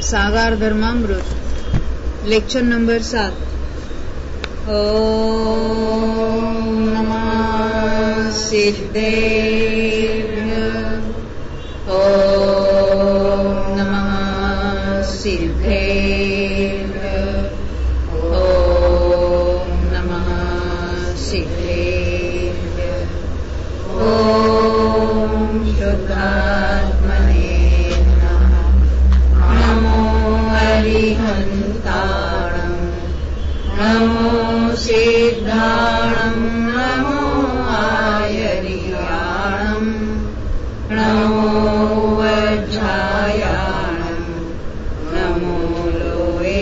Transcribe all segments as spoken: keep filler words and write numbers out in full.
सागार धर्मामृत lecture number सात। ओम नमः सिद्धेभ्यः। ओम नमः सिद्धेभ्यः। ओम नमः सिद्धेभ्यः। ओम शुद्धात्मने नमो हरिहन्ताणं नमो सिद्धाणं नमो आयर्याणं नमो वज्रायाणं नमो लोये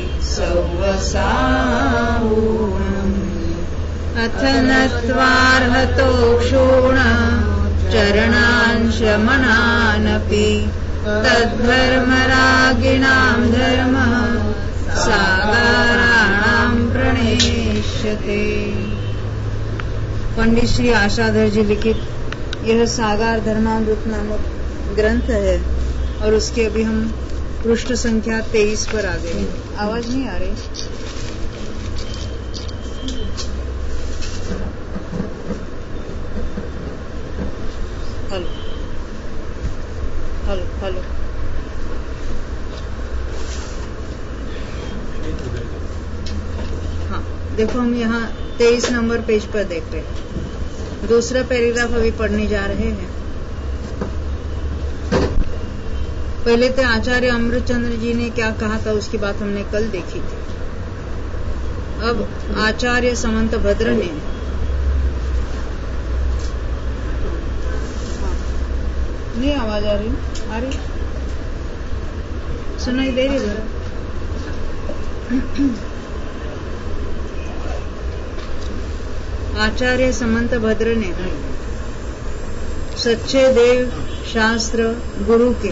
सव्वसाहूणम्। अथ नत्वार्हतो क्षूण चरणान् शमनानपि तद्धर्मरागिणां धर्मः सागाराणां प्रणेष्यते। पंडित श्री आशाधर जी लिखित यह सागार धर्मामृत नामक ग्रंथ है और उसके अभी हम पृष्ठ संख्या तेईस पर आ गए हैं। आवाज नहीं आ रही? Hello hello hello. हाँ देखो, हम यहाँ तेईस नंबर पेज पर देख रहे हैं। दूसरा पैराग्राफ अभी पढ़ने जा रहे हैं। पहले तो आचार्य अमृतचंद्र जी ने क्या कहा था उसकी बात हमने कल देखी थी। अब आचार्य समंत भद्र ने नहीं आवाज आ रही आ रही सुनाई दे रही जरा। आचार्य समंत भद्र ने सच्चे देव शास्त्र गुरु के,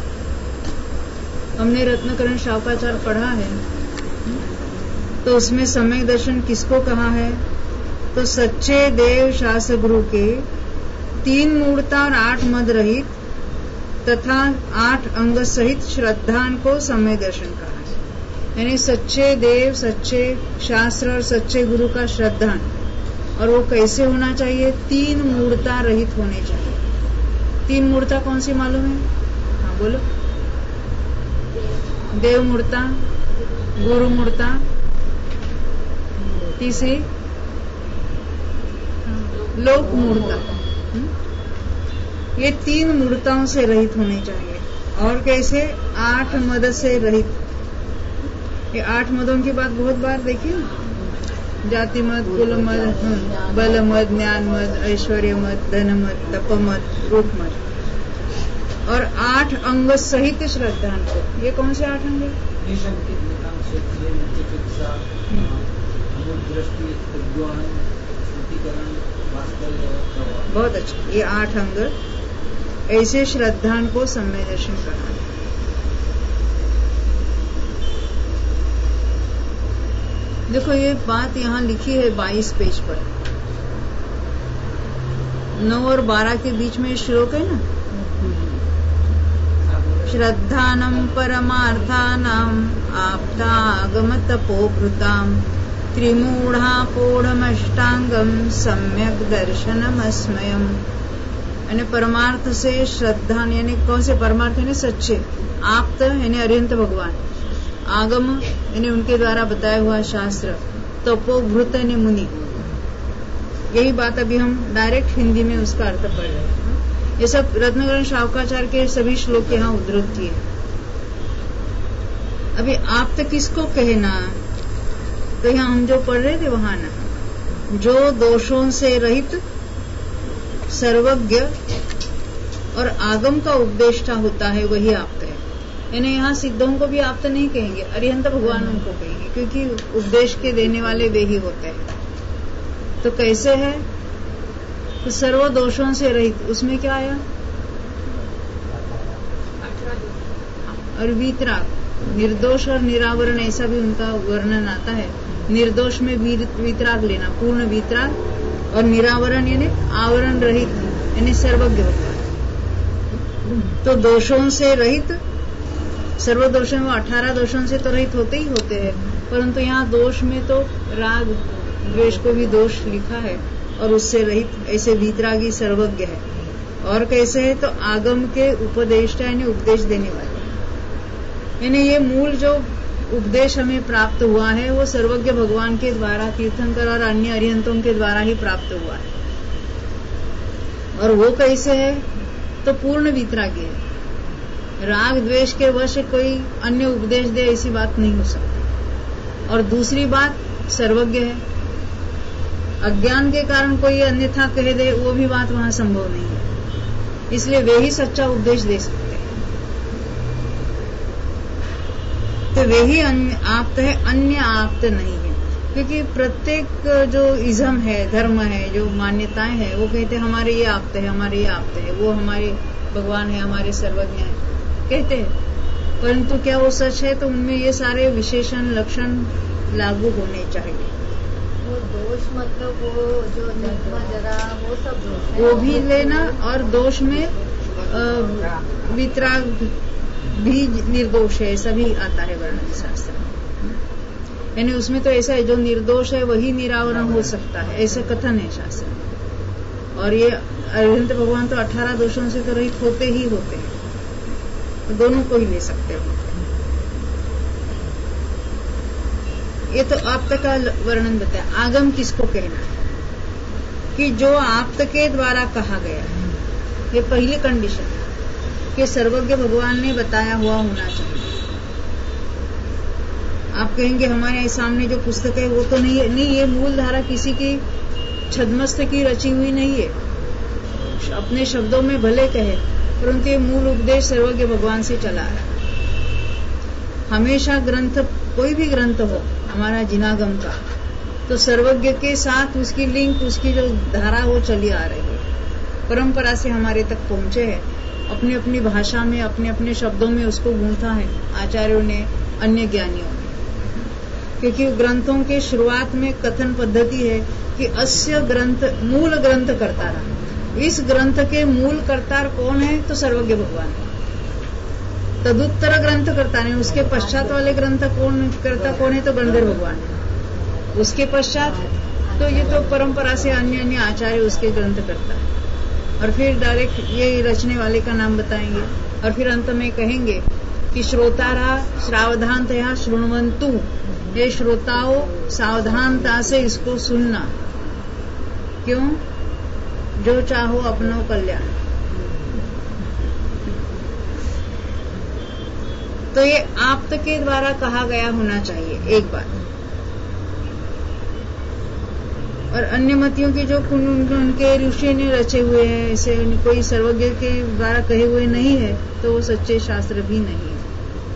हमने रत्नकरण शावकाचार पढ़ा है तो उसमें सम्यक दर्शन किसको कहा है? तो सच्चे देव शास्त्र गुरु के तीन मूर्ता और आठ मद रहित तथा आठ अंग सहित श्रद्धान को सम्यक दर्शन कहा है। यानी सच्चे देव, सच्चे शास्त्र और सच्चे गुरु का श्रद्धान, और वो कैसे होना चाहिए? तीन मूर्ता रहित होने चाहिए। तीन मूर्ता कौन सी मालूम है? हाँ बोलो। देव मूर्ता, गुरु मूर्ता, तीसरी लोक मूर्ता। ये तीन मूर्ताओं से रहित होने चाहिए। और कैसे? आठ मद से रहित। ये आठ मदों की बात बहुत बार देखी ना, जाति मद, कुल मद, बल मद, ज्ञान मद, ऐश्वर्य मद, धन मद, तप मद, रूप मद, और आठ अंग सहित श्रद्धान को। ये कौन से आठ अंग है? बहुत अच्छा। ये आठ अंग ऐसे श्रद्धान को सम्यक दर्शन करना है। देखो ये बात यहाँ लिखी है बाईस पेज पर। नौ और बारह के बीच में श्लोक है ना। श्रद्धानम परमार्थानाम आप्तागम तपोभृताम त्रिमूढ़ापोढ़मष्टांगम सम्यक दर्शनमस्मयम्। यानी परमार्थ से श्रद्धान, यानी कौन से परमार्थ? यानी सच्चे। आप्त यानी अरिहंत भगवान, आगम यानी उनके द्वारा बताया हुआ शास्त्र, तपोभृत यानी मुनि। यही बात अभी हम डायरेक्ट हिंदी में उसका अर्थ पढ़ रहे हैं। ये सब रत्नकरण शावकाचार्य के सभी श्लोक यहाँ उद्धृत किए। अभी आप्त किसको कहना? तो यहाँ हम जो पढ़ रहे थे वहां ना, जो दोषों से रहित, सर्वज्ञ और आगम का उपदेष्टा होता है वही आप्त है। यानी यहाँ सिद्धों को भी आप्त नहीं कहेंगे, अरिहंत भगवानों को कहेंगे, क्योंकि उपदेश के देने वाले वे ही होते हैं। तो कैसे है? तो सर्व दोषों से रहित, उसमें क्या आया? और वीतराग, निर्दोष और निरावरण, ऐसा भी उनका वर्णन आता है। निर्दोष में वीतराग लेना, पूर्ण वीतराग, और निरावरण यानी आवरण रहित, यानी सर्वज्ञ होता है। तो दोषों से रहित सर्व दोषों में वो अठारह दोषों से तो रहित होते ही होते हैं, परंतु यहाँ दोष में तो राग द्वेष को भी दोष लिखा है और उससे रहित ऐसे वीतरागी सर्वज्ञ है। और कैसे है तो आगम के उपदेष्टा यानी उपदेश देने वाले, यानी ये मूल जो उपदेश हमें प्राप्त हुआ है वो सर्वज्ञ भगवान के द्वारा, तीर्थंकर और अन्य अरिहंतों के द्वारा ही प्राप्त हुआ है। और वो कैसे है तो पूर्ण वीतरागी है, राग द्वेष के वश कोई अन्य उपदेश दे ऐसी बात नहीं हो सकती। और दूसरी बात सर्वज्ञ है, अज्ञान के कारण कोई अन्यथा कह दे वो भी बात वहां संभव नहीं है, इसलिए वे ही सच्चा उपदेश दे सकते हैं। तो वे ही आप्त है, अन्य आप्त नहीं है। क्योंकि प्रत्येक जो इज्म है, धर्म है, जो मान्यताएं हैं, वो कहते हैं हमारे ये आप्त है, हमारे ये आप्त है, वो हमारे भगवान है, हमारे सर्वज्ञ है कहते हैं, परंतु क्या वो सच है? तो उनमें ये सारे विशेषण लक्षण लागू होने चाहिए। वो दोष मतलब वो जो जन्म जरा वो सब दोष वो भी लेना, और दोष में वितराग भी निर्दोष है ऐसा भी आता है वर्णन शास्त्र में, यानी उसमें तो ऐसा है जो निर्दोष है वही निरावरण हो सकता है, ऐसा कथन है शास्त्र में। और ये अरिहंत भगवान तो अठारह दोषों से तो रहित होते ही होते हैं, तो दोनों को ही ले सकते हो। ये तो आप्त का वर्णन बताया। आगम किसको कहना है कि जो आप्त के द्वारा कहा गया है, ये पहली कंडीशन है कि सर्वज्ञ भगवान ने बताया हुआ होना चाहिए। आप कहेंगे हमारे सामने जो पुस्तक है वो तो नहीं है, नहीं, ये मूल धारा किसी की छद्मस्त की रची हुई नहीं है, अपने शब्दों में भले कहे, परंतु ये मूल उपदेश सर्वज्ञ भगवान से चला रहा है। हमेशा ग्रंथ, कोई भी ग्रंथ हो हमारा जिनागम का, तो सर्वज्ञ के साथ उसकी लिंक, उसकी जो धारा वो चली आ रही है, परंपरा से हमारे तक पहुंचे है, अपनी अपनी भाषा में, अपने अपने शब्दों में उसको गूंथा है आचार्यों ने, अन्य ज्ञानियों ने। क्योंकि ग्रंथों के शुरुआत में कथन पद्धति है कि अस्य ग्रंथ मूल ग्रंथ कर्ता, इस ग्रंथ के मूल कर्ता कौन है? तो सर्वज्ञ भगवान है। तदुत्तर ग्रंथ करता नहीं, उसके पश्चात वाले ग्रंथ कौन करता कौन है? तो गणधर भगवान है। उसके पश्चात तो ये तो परंपरा से अन्य अन्य आचार्य उसके ग्रंथ करता है, और फिर डायरेक्ट ये रचने वाले का नाम बताएंगे, और फिर अंत में कहेंगे कि श्रोतारा सावधानतया शृण्वन्तु, ये श्रोताओं सावधानता से इसको सुनना, क्यों? जो चाहो अपनो कल्याण। तो ये आप्त के द्वारा कहा गया होना चाहिए एक बात। और अन्य मतियों के जो उनके ऋषि ने रचे हुए हैं, ऐसे कोई सर्वज्ञ के द्वारा कहे हुए नहीं है, तो वो सच्चे शास्त्र भी नहीं है।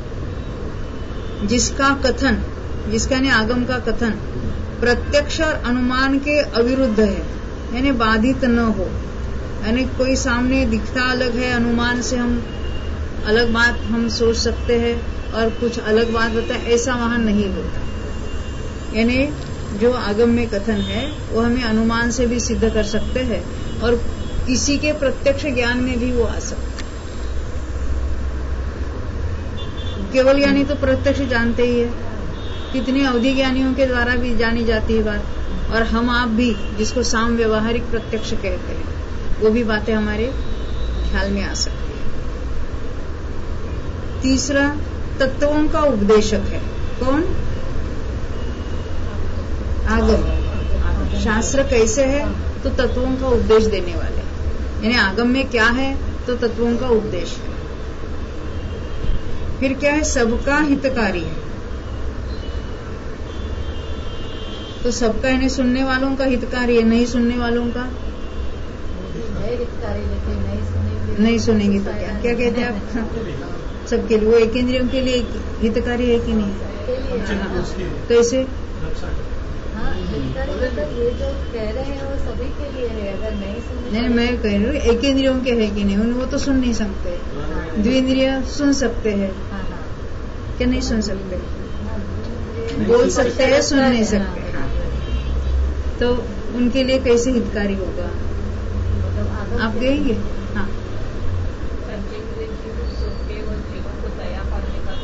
जिसका कथन, जिसका ने आगम का कथन प्रत्यक्ष और अनुमान के अविरुद्ध है, यानी बाधित न हो, यानी कोई सामने दिखता अलग है, अनुमान से हम अलग बात हम सोच सकते हैं और कुछ अलग बात होता है, ऐसा वहां नहीं होता। यानी जो आगम में कथन है वो हमें अनुमान से भी सिद्ध कर सकते हैं, और किसी के प्रत्यक्ष ज्ञान में भी वो आ सकता है। केवल ज्ञानी तो प्रत्यक्ष जानते ही है, कितनी अवधि ज्ञानियों के द्वारा भी जानी जाती है बात, और हम आप भी जिसको साम व्यवहारिक प्रत्यक्ष कहते हैं, वो भी बातें हमारे ख्याल में आ सकती है। तीसरा तत्वों का उपदेशक है, कौन? आगम। शास्त्र कैसे है? तो तत्वों का उपदेश देने वाले, यानी आगम में क्या है? तो तत्वों का उपदेश है। फिर क्या है? सबका हितकारी है, तो सबका यानी सुनने वालों का हितकारी है, नहीं सुनने वालों का हितकारी, लेकिन नहीं सुनेंगे नहीं सुनेंगे तो क्या क्या कहते हैं आप? सबके लिए, वो एक इंद्रियों के लिए हितकारी है कि नहीं? कैसे? हाँ, हितकारी मतलब ये जो कह रहे हैं वो सभी के लिए है, अगर नहीं सुनने। नहीं, मैं कह रही हूँ एक इंद्रियों के है कि नहीं, वो तो सुन नहीं सकते। द्विंद्रिय सुन सकते हैं, क्या नहीं सुन सकते? बोल सकते हैं, सुन नहीं सकते। तो उनके लिए कैसे हितकारी होगा? आप कहेंगे? हाँ, जीवन को दया करने का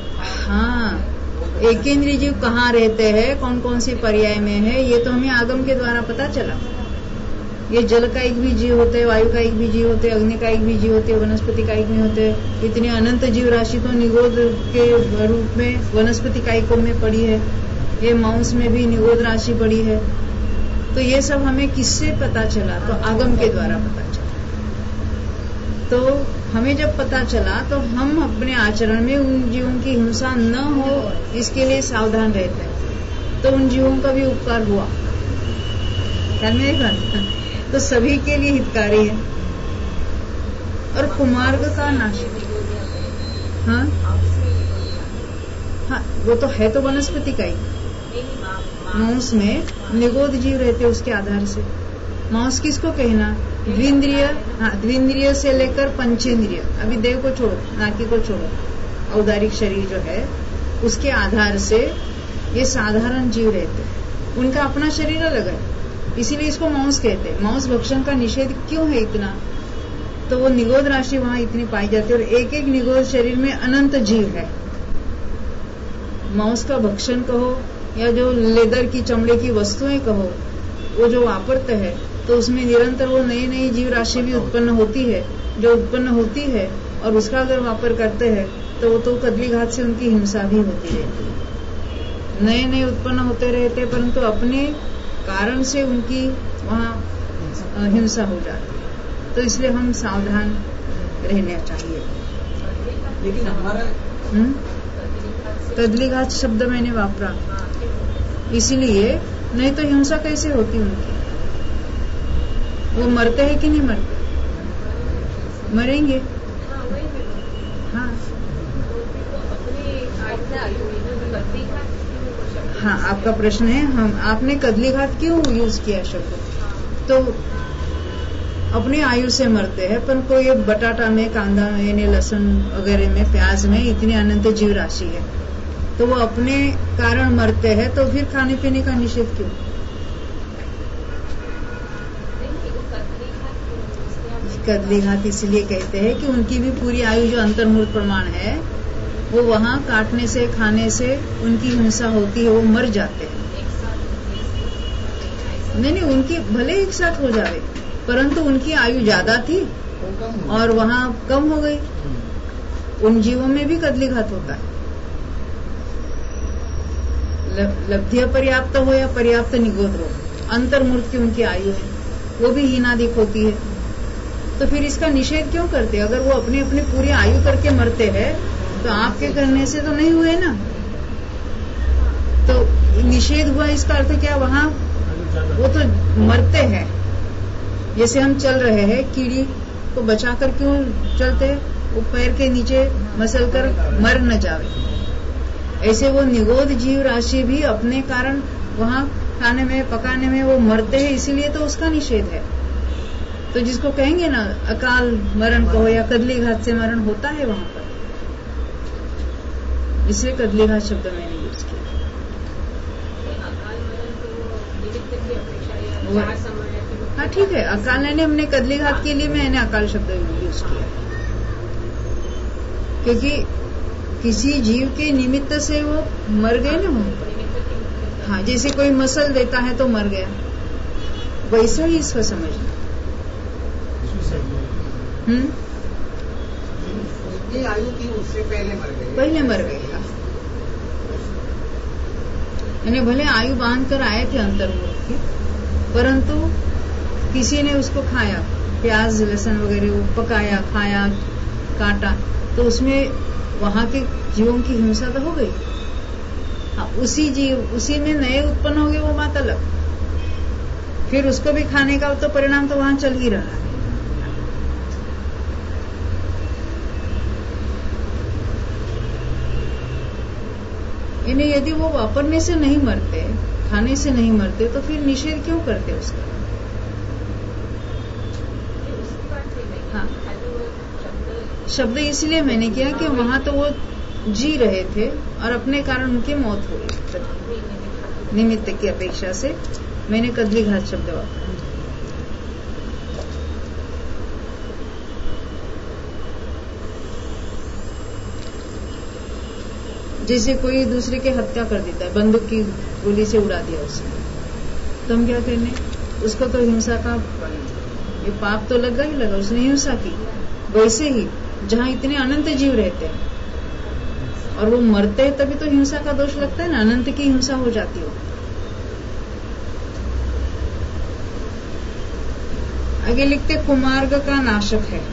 एकेंद्रीय जीव कहाँ रहते हैं, कौन कौन सी पर्याय में है, ये तो हमें आगम के द्वारा पता चला। ये जल का एक भी जीव होते हैं, वायु का एक भी जीव होते हैं, अग्नि का एक भी जीव होते हैं, वनस्पति का एक भी होते हैं। इतनी अनंत जीव राशि तो निगोद के रूप में वनस्पति कायिकों में पड़ी है, ये मांस में भी निगोद राशि पड़ी है। तो ये सब हमें किससे पता चला? तो आगम के द्वारा पता चला। तो हमें जब पता चला तो हम अपने आचरण में उन जीवों की हिंसा न हो इसके लिए सावधान रहते हैं। तो उन जीवों का भी उपकार हुआ, ख्याल में देखा, तो सभी के लिए हितकारी है। और कुमार्ग का नाश, हाँ हाँ वो तो है तो वनस्पति का ही। मांस में निगोद जीव रहते उसके आधार से। मांस किसको कहना? द्विंद्रिय, हाँ द्विंद्रिय से लेकर पंचेंद्रिय, अभी देह को छोड़ो, नाकी को छोड़ो, औदारिक शरीर जो है उसके आधार से ये साधारण जीव रहते हैं। उनका अपना शरीर अलग है, इसीलिए इसको मांस कहते हैं। मांस भक्षण का निषेध क्यों है इतना? तो वो निगोद राशि वहां इतनी पाई जाती है और एक एक निगोद शरीर में अनंत जीव है। मांस का भक्षण कहो या जो लेदर की चमड़े की वस्तुएं कहो, वो जो वापरते हैं तो उसमें निरंतर वो नई नई जीव राशि भी उत्पन्न होती है। जो उत्पन्न होती है और उसका अगर वापर करते हैं तो वो तो कदली घात से उनकी हिंसा भी होती रहती है। नए नए उत्पन्न होते रहते हैं परंतु अपने कारण से उनकी वहाँ हिंसा हो जाती है। तो इसलिए हम सावधान रहना चाहिए। लेकिन हमारा कदली घात शब्द मैंने वापरा इसीलिए, नहीं तो हिंसा कैसे होती उनकी? वो मरते हैं कि नहीं मरते? मरेंगे। हाँ हाँ आपका प्रश्न है, हम आपने कदली घात क्यों यूज किया शब्द? तो अपनी आयु से मरते हैं, पर कोई बटाटा में, कांदा में, यानी लहसुन वगैरह में, प्याज में इतनी अनंत जीव राशि है तो वो अपने कारण मरते हैं, तो फिर खाने पीने का निषेध क्यों? कदली घात इसलिए कहते हैं कि उनकी भी पूरी आयु जो अंतर्मूर्त प्रमाण है वो वहाँ काटने से, खाने से उनकी हिंसा होती है, वो मर जाते हैं। नहीं नहीं उनकी भले एक साथ हो जावे परंतु उनकी आयु ज्यादा थी और वहाँ कम हो गई। उन जीवों में भी कदली घात होता है। लब्ध्य पर्याप्त हो या पर्याप्त निगोद हो, अंतर्मूर्त की उनकी आयु है वो भी हीनाधिक होती है। तो फिर इसका निषेध क्यों करते? अगर वो अपनी अपनी पूरी आयु करके मरते हैं तो आपके करने से तो नहीं हुए ना। तो निषेध हुआ इसका अर्थ क्या? वहाँ वो तो मरते हैं। जैसे हम चल रहे हैं, कीड़ी को बचाकर क्यों चलते हैं? वो पैर के नीचे मसल कर मर न जावे। ऐसे वो निगोद जीव राशि भी अपने कारण वहाँ खाने में, पकाने में वो मरते हैं, इसीलिए तो उसका निषेध है। तो जिसको कहेंगे ना अकाल मरण कहो या कदली घात से मरण होता है वहाँ पर, इसलिए कदली घात शब्द मैंने यूज किया। हाँ ठीक है, अकाल ने हमने कदली घात के लिए मैंने अकाल शब्द यूज किया क्योंकि किसी जीव के निमित्त से वो मर गए ना वहाँ पर। हाँ जैसे कोई मसल देता है तो मर गया, वैसा ही इसको समझना। हम्म आयु की उससे पहले मर गए, पहले मर गए। यानी भले आयु बांध कर आए थे अंतर्मुख की, परंतु किसी ने उसको खाया, प्याज लहसुन वगैरह वो पकाया, खाया, काटा, तो उसमें वहां के जीवों की हिंसा तो हो गई। हाँ उसी जीव उसी में नए उत्पन्न हो गए, वो बात अलग। फिर उसको भी खाने का तो परिणाम तो वहां चल ही रहा है। यानी यदि वो वापरने से नहीं मरते, खाने से नहीं मरते, तो फिर निषेध क्यों करते उसका? हाँ शब्द इसलिए मैंने किया कि वहां तो वो जी रहे थे और अपने कारण उनकी मौत हो गई। निमित्त की अपेक्षा से मैंने कदली घात शब्द वापरा। जैसे कोई दूसरे की हत्या कर देता है, बंदूक की गोली से उड़ा दिया उसने, तो हम क्या करने, उसको तो हिंसा का ये पाप तो लगा ही लगा, उसने हिंसा की। वैसे ही जहाँ इतने अनंत जीव रहते हैं और वो मरते हैं तभी तो हिंसा का दोष लगता है ना, अनंत की हिंसा हो जाती हो। आगे लिखते कुमार्ग का नाशक है,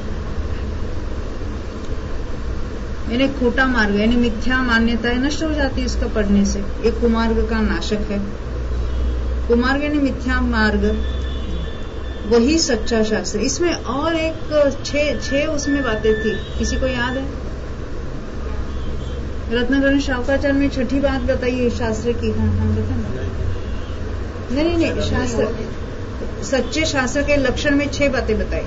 यानी खोटा मार्ग यानी मिथ्या मान्यताएं नष्ट हो जाती है इसका पढ़ने से। एक कुमार्ग का नाशक है, कुमार्ग यानी मिथ्या मार्ग, वही सच्चा शास्त्र। इसमें और एक छह छह उसमें बातें थी, किसी को याद है? रत्नाकरण शावकाचार्य में छठी बात बताइए शास्त्र की। हाँ हाँ बताना। नहीं नहीं शास्त्र, सच्चे शास्त्र के लक्षण में छह बातें बताई।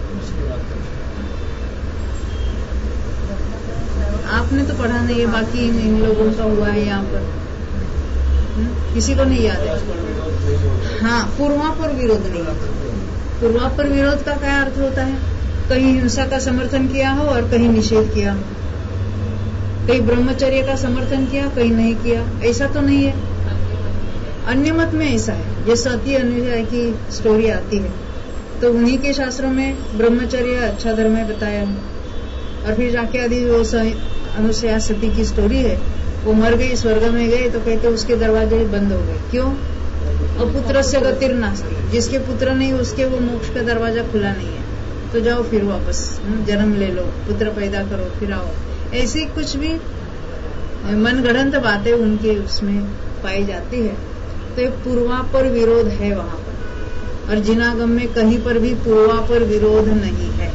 आपने तो पढ़ा नहीं है, बाकी इन लोगों का हुआ है यहाँ पर, हुँ? किसी को नहीं याद है? हाँ, पूर्वापर विरोध नहीं है। पूर्वापर विरोध का क्या अर्थ होता है? कहीं हिंसा का समर्थन किया हो और कहीं निषेध किया हो, कहीं ब्रह्मचर्य का समर्थन किया कहीं नहीं किया, ऐसा तो नहीं है। अन्य मत में ऐसा है, ये सती अनुयायी की स्टोरी आती है तो उन्हीं के शास्त्रों में ब्रह्मचर्य अच्छा धर्म है बताया है, और फिर जाके आदि वो अनुसया सती की स्टोरी है, वो मर गई स्वर्ग में गए तो कहते उसके दरवाजे बंद हो गए। क्यों? अपुत्र से गतिर नास्ति, जिसके पुत्र नहीं उसके वो मोक्ष का दरवाजा खुला नहीं है, तो जाओ फिर वापस जन्म ले लो, पुत्र पैदा करो फिर आओ। ऐसी कुछ भी मनगढ़ंत बातें उनके उसमें पाई जाती है। तो एक पूर्वापर विरोध है वहां पर, और जिनागम में कहीं पर भी पूर्वापर विरोध नहीं है।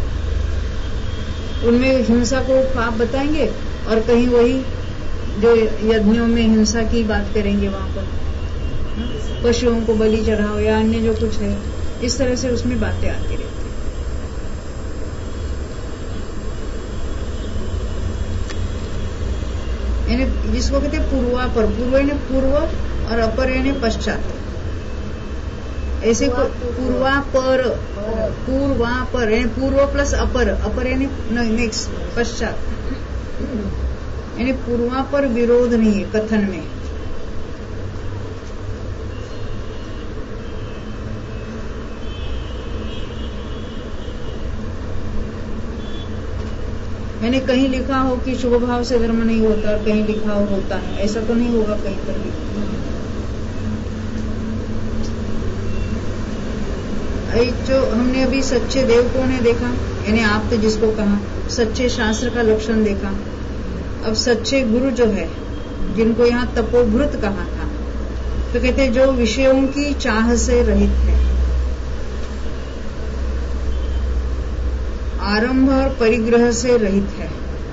उनमें हिंसा को पाप बताएंगे और कहीं वही जो यज्ञों में हिंसा की बात करेंगे, वहां पर पशुओं को बलि चढ़ाओ या अन्य जो कुछ है, इस तरह से उसमें बातें आती रहती है। यानी जिसको कहते हैं पूर्वापर, पूर्व यानी पूर्व और अपर यानी पश्चात, ऐसे पूर्वापर, पूर्वापर यानी पूर्व प्लस अपर, अपर यानी नेक्स्ट पश्चात, यानी पूर्वापर विरोध नहीं है कथन में। मैंने कहीं लिखा हो कि शुभ भाव से धर्म नहीं होता और कहीं लिखा हो होता है, ऐसा तो नहीं होगा कहीं पर भी। जो हमने अभी सच्चे देव कौन है देखा, यानी आप तो जिसको कहा, सच्चे शास्त्र का लक्षण देखा। अब सच्चे गुरु जो है, जिनको यहाँ तपोभृत कहा था, तो कहते जो विषयों की चाह से रहित है, आरंभ और परिग्रह से रहित है।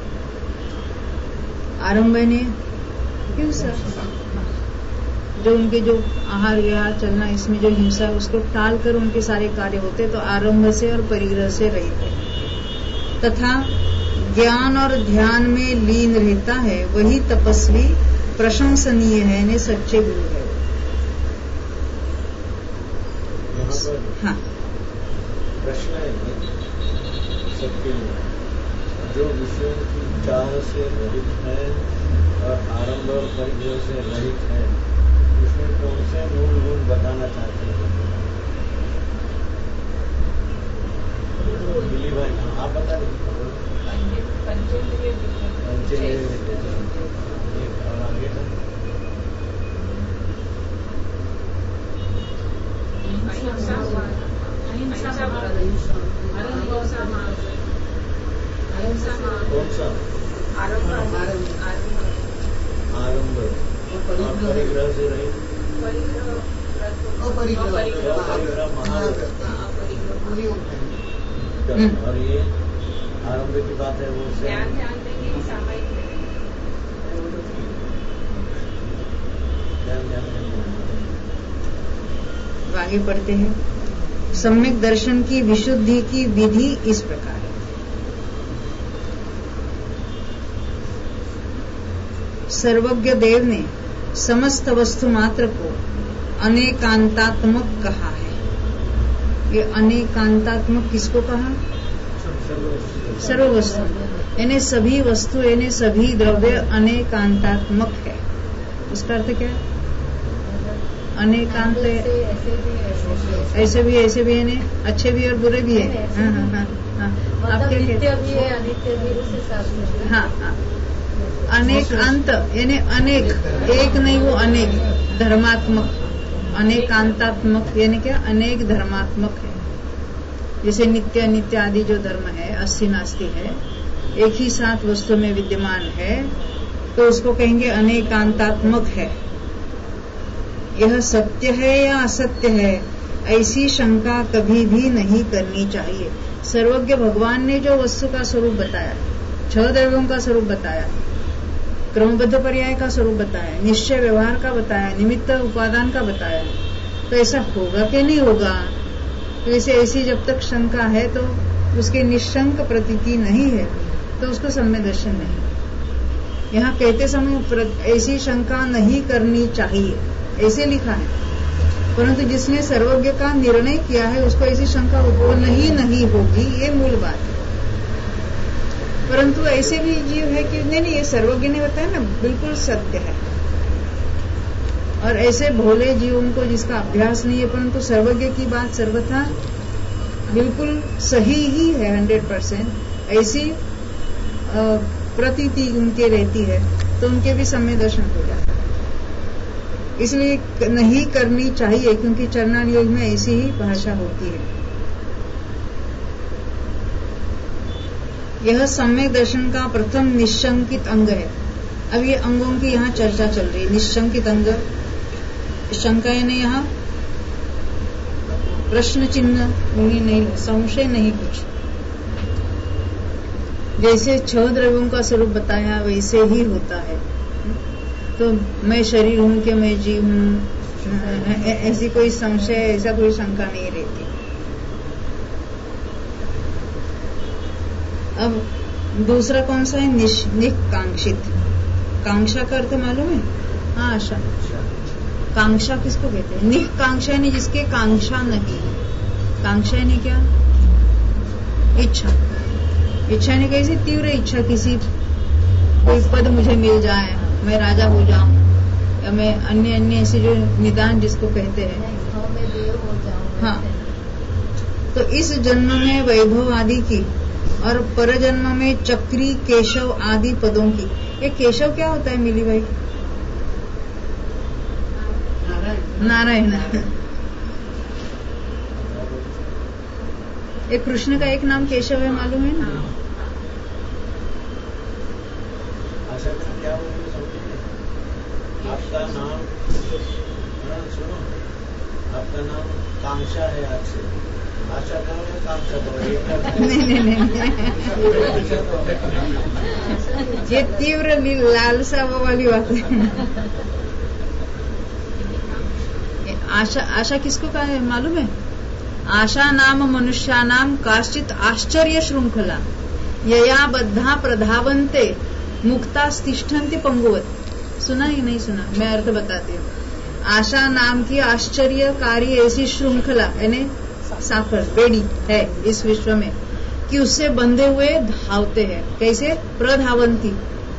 आरंभ ने हिंसा, जो उनके जो आहार विहार चलना इसमें जो हिंसा है उसको टाल कर उनके सारे कार्य होते, तो आरंभ से और परिग्रह से रहित है। तथा ज्ञान और ध्यान में लीन रहता है, वही तपस्वी प्रशंसनीय है, ने सच्चे गुरु है। हाँ, प्रश्न है सबके लिए, जो विषयों की चाह से रहित है और आरंभ और परिग्रह से रहित है, उसमें कौन से मूल गुण बताना चाहते हैं? दिलीप भाई आप बता दीजिए। पंचेंद्रिय और आगे कौन सा? आरंभ और परिग्रह से रहित, और ये आरंभ की बात है, वो ध्यान ध्यान देंगे सामायिक ध्यान ध्यान आगे पढ़ते हैं। सम्यक दर्शन की विशुद्धि की विधि इस प्रकार है। सर्वज्ञ देव ने समस्त वस्तु मात्र को अनेकांतात्मक कहा है। ये अनेकांतात्मक किसको कहा? सर्व वस्तु, यानी सभी वस्तु यानी सभी द्रव्य अनेकांतात्मक है। उसका अर्थ क्या है? अनेकांत ऐसे भी ऐसे भी यानी अच्छे भी और बुरे भी है। हाँ हाँ हाँ हाँ आप क्या कहते हैं? हाँ हाँ अनेक अंत यानी अनेक, एक नहीं वो अनेक धर्मात्मक, अनेकांतात्मक यानी क्या? अनेक धर्मात्मक है। जैसे नित्य अनित्य आदि जो धर्म है, अस्ति नास्ति है, एक ही साथ वस्तु में विद्यमान है, तो उसको कहेंगे अनेकांतात्मक है। यह सत्य है या असत्य है, ऐसी शंका कभी भी नहीं करनी चाहिए। सर्वज्ञ भगवान ने जो वस्तु का स्वरूप बताया, छह द्रव्यों का स्वरूप बताया, क्रमबद्ध पर्याय का स्वरूप बताया, निश्चय व्यवहार का बताया, निमित्त उपादान का बताया, तो ऐसा होगा कि नहीं होगा? तो ऐसे ऐसी जब तक शंका है तो उसकी निशंक प्रतीति नहीं है तो उसको सम्यक दर्शन नहीं। यहाँ कहते समय ऐसी शंका नहीं करनी चाहिए ऐसे लिखा है, परंतु जिसने सर्वज्ञ का निर्णय किया है उसको ऐसी शंका उत्पन्न नहीं नहीं होगी, ये मूल बात है। परंतु ऐसे भी जीव है कि नहीं नहीं ये सर्वज्ञ ने बताया ना, बिल्कुल सत्य है। और ऐसे भोले जीवों को जिसका अभ्यास नहीं है परंतु सर्वज्ञ की बात सर्वथा बिल्कुल सही ही है, हंड्रेड परसेंट, ऐसी प्रतीति उनके रहती है, तो उनके भी सम्यक दर्शन हो जाता है। इसलिए नहीं करनी चाहिए, क्योंकि चरणान योग में ऐसी ही भाषा होती है। यह सम्यक दर्शन का प्रथम निशंकित अंग है। अब ये अंगों की यहाँ चर्चा चल रही है। निशंकित अंग, शंका यानी यहाँ प्रश्न चिन्ह नहीं, नहीं संशय नहीं कुछ। जैसे छह द्रव्यों का स्वरूप बताया वैसे ही होता है। तो मैं शरीर हूँ कि मैं जीव हूँ, ऐसी कोई संशय, ऐसा कोई शंका नहीं रहती। अब दूसरा कौन सा है? निकांक्षित। कांक्षा का अर्थ मालूम है? हाँ, आशा। कांक्षा किसको कहते हैं? निकांक्षा यानी जिसके कांक्षा नहीं। कांक्षा यानी क्या? इच्छा। इच्छा यानी कैसी? तीव्र इच्छा, किसी कोई पद मुझे मिल जाए, मैं राजा हो जाऊं, या मैं अन्य अन्य ऐसे जो निदान जिसको कहते हैं, हाँ। तो इस जन्म में वैभव आदि की और पर जन्म में चक्री, केशव आदि पदों की। ये केशव क्या होता है मिली भाई? नारायण। ये कृष्ण का एक नाम केशव है, मालूम है ना? क्या आपका नाम सुनो, आपका नाम कांक्षा है, आज से आशा करो या कांक्षा करो? नहीं नहीं नहीं, ये तीव्र लालसा वो वाली बात है। आशा, आशा किसको कहा है मालूम है? आशा नाम मनुष्या नाम काश्चित आश्चर्य श्रृंखला यया बद्धा प्रधावंते मुक्ता तिष्ठन्ति पंगुवत। सुना ही नहीं सुना? मैं अर्थ बताती हूँ। आशा नाम की आश्चर्यकारी ऐसी श्रृंखला यानी साफर बेड़ी है इस विश्व में कि उससे बंधे हुए धावते हैं। कैसे? प्रधावंती,